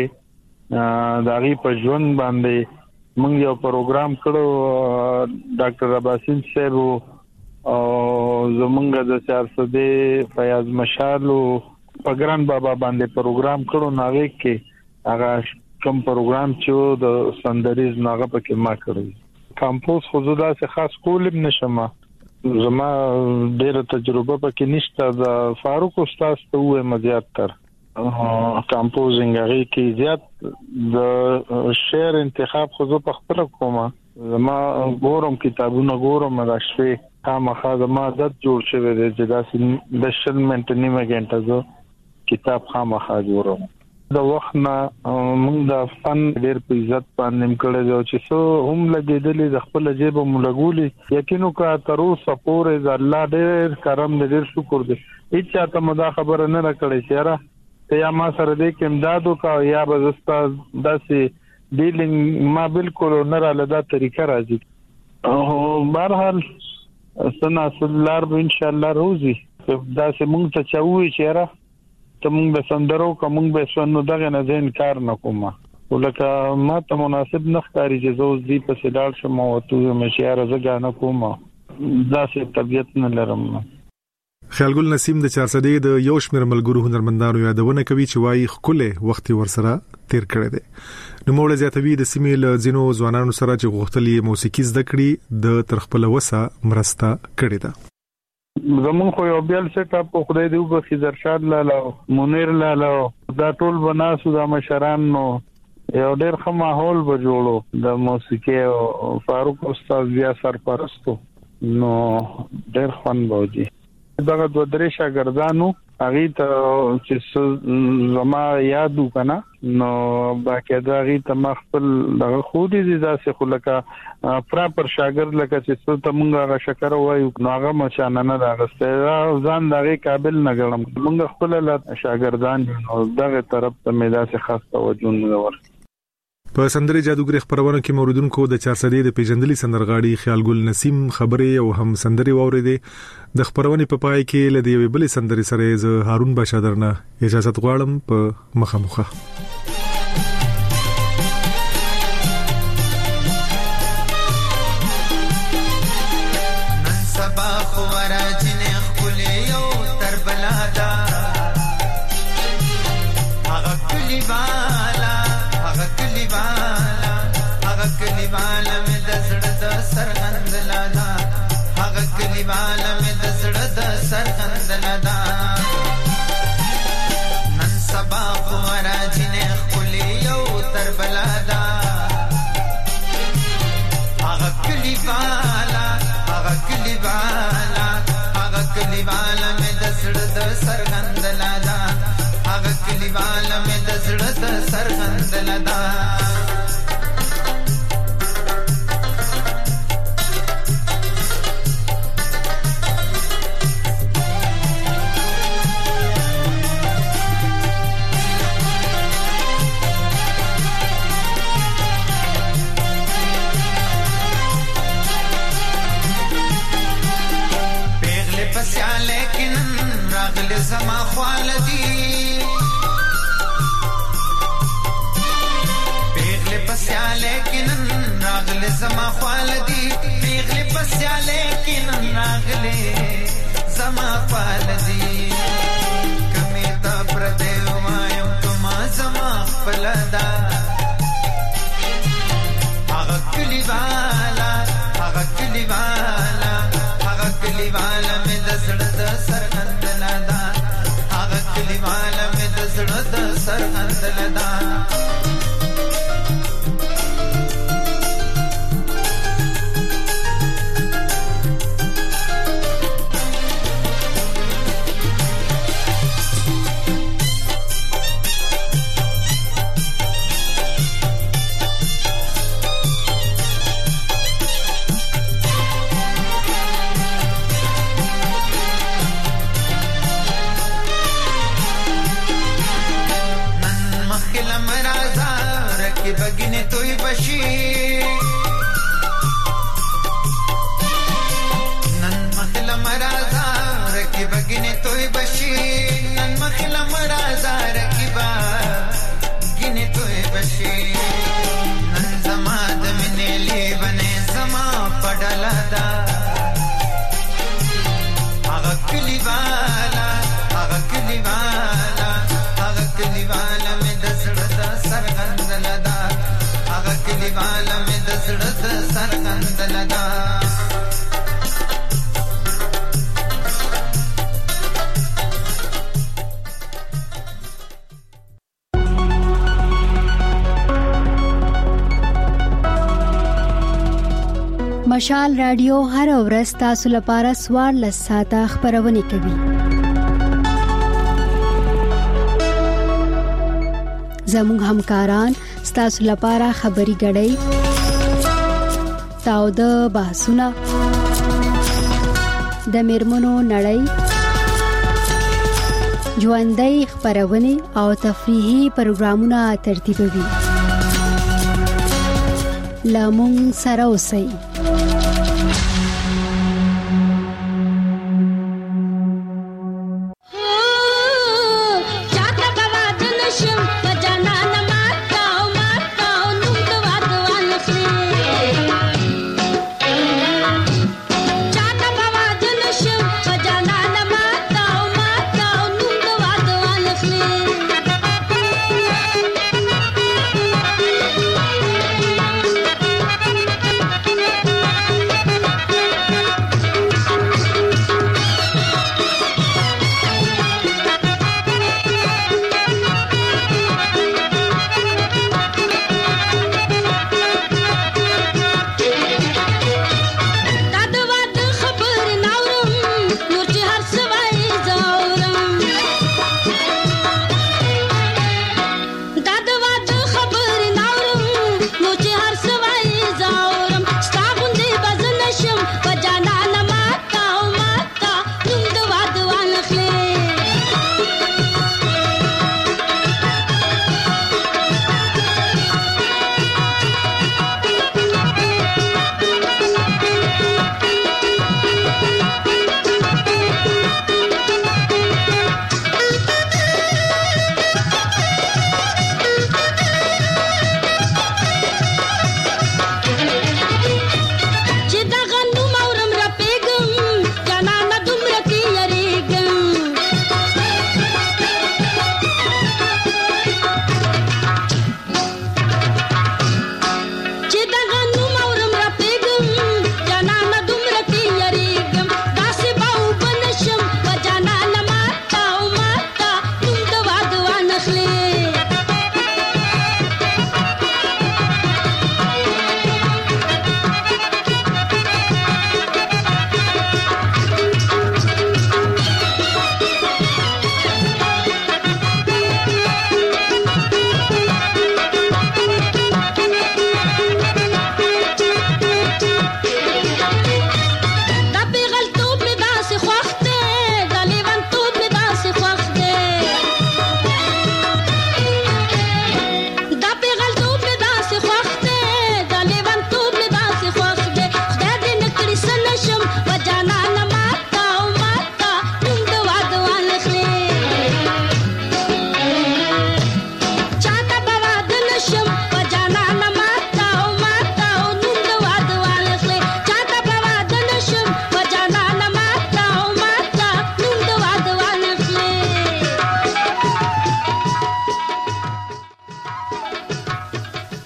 مخکې دغه په ژوند باندې موږ یو پروګرام کړو ډاکټر عباسین صاحب او زمونږ د 400 فیاض مشالو په ګران بابا باندې پروګرام کړو ناغه کې هغه کوم پروګرام چې د سندریز ناغه پکې ما کړی کمپوز خو زدا څخه خاص کولم نشم زما ډېر تجربه پکې نشته د فاروق استاد ته وې مزيات تر کمپوزینګ هغه کې زیات د شعر انتخاب خو په خپل کومه زما ګورم کتابونه ګورم د شپې خامخا زما عادت جوړ شوی دی چې دا د شل منټ نیمه غنټه زه کتاب خامخا جوړم د وخت نه موږ د فن ډېر په عزت باندې کړی دی چې سو هم لګېدلې د خپل جيب مولګولي یقینو کا تر اوسه پورې د الله ډېر کرم ډېر شکر دی هیڅ ته مدا خبر نه راکړی چې ته یا ما سره دې کې امدادو کا یا بزستا داسې ډیلینګ ما بالکل نه را لدا طریقه راځي او بهرحال سنا سلار به ان شاء الله روزي دا سه مونږ ته چاوي چیرې ته مونږ به سندرو کوم به سونو دغه نه زین کار نکوم ولکه ما ته مناسب نخکاری چې زوز دی په سلال شم او ته مشیاره زګا نه کوم دا سه طبيعت نه لرم خیالګل نسیم د 400 د یو شمېر ملګرو هنرمندانو یادونه کوي چې وایي خپل وخت ورسره تیر کړی دی نوموړی زیاتوي د سیمې له ځینو ځوانانو سره چې غوښتلې موسیقي زده کړي د تر خپل وسه مرسته کړې ده زمون خو یو بیل سیټ اپ خدای دې وبخي زرشاد لاله منیر لاله دا ټول بناسو د مشران نو یو ډېر ښه ماحول به جوړو د موسیقي او فاروق استاد بیا سرپرستو نو ډېر خوند بوجي دغه دوه درې شاګردانو هغه ته چې زما یادو کنه نو باقاعده هغه ته مخبل دغه خو دې ځاسه خلکا پراپر شاګرد لکه چې ته مونږه هغه شکر وایو نو هغه مشانه نه راغسته ځان دغه قابل نه ګڼم مونږ خپل شاګردان دغه طرف ته مې داسې خاص توجه نه ورکړ په سندري جادوګر خبرونه کې موردونکو د 400 د پیژندلي سندرغاړي خیالګل نسیم خبرې او هم سندري واوریدې د خبرونه په پای کې لدی وی بل سندري سره ز هارون بشادرنه اجازه غواړم په مخه زما پسیاله کینن راغله زما خالدی پیغلی پسیاله کینن راغله زما خالدی کمی تا پردیو مایم کما زما خپلدا آغا کلی والا می دزړه د سرغندل دا آغا کلی والا می دزړه د سرغندل دا بگنی توی بشی نن مخل مرازا رکی بگنی توی بشی نن مخل مرازا رکی بگنی توی بشی نن زما دمینی لی بنے زما پڑلا دا آغا کلی والا میں دزڑ دا سرغندل دا آغا کلی والا میں دزڑ دا سرغندل دا مشال رادیو هر ورځ تاسو لپاره 14 ساعته خبرونه کوي. زموږ همکاران ستاسو لپاره خبري غړي تاو د بحثونه د میرمنو نړۍ ژوندۍ خبرونه او تفریحي پروګرامونه ترتیبوي. لامون سره اوسئ.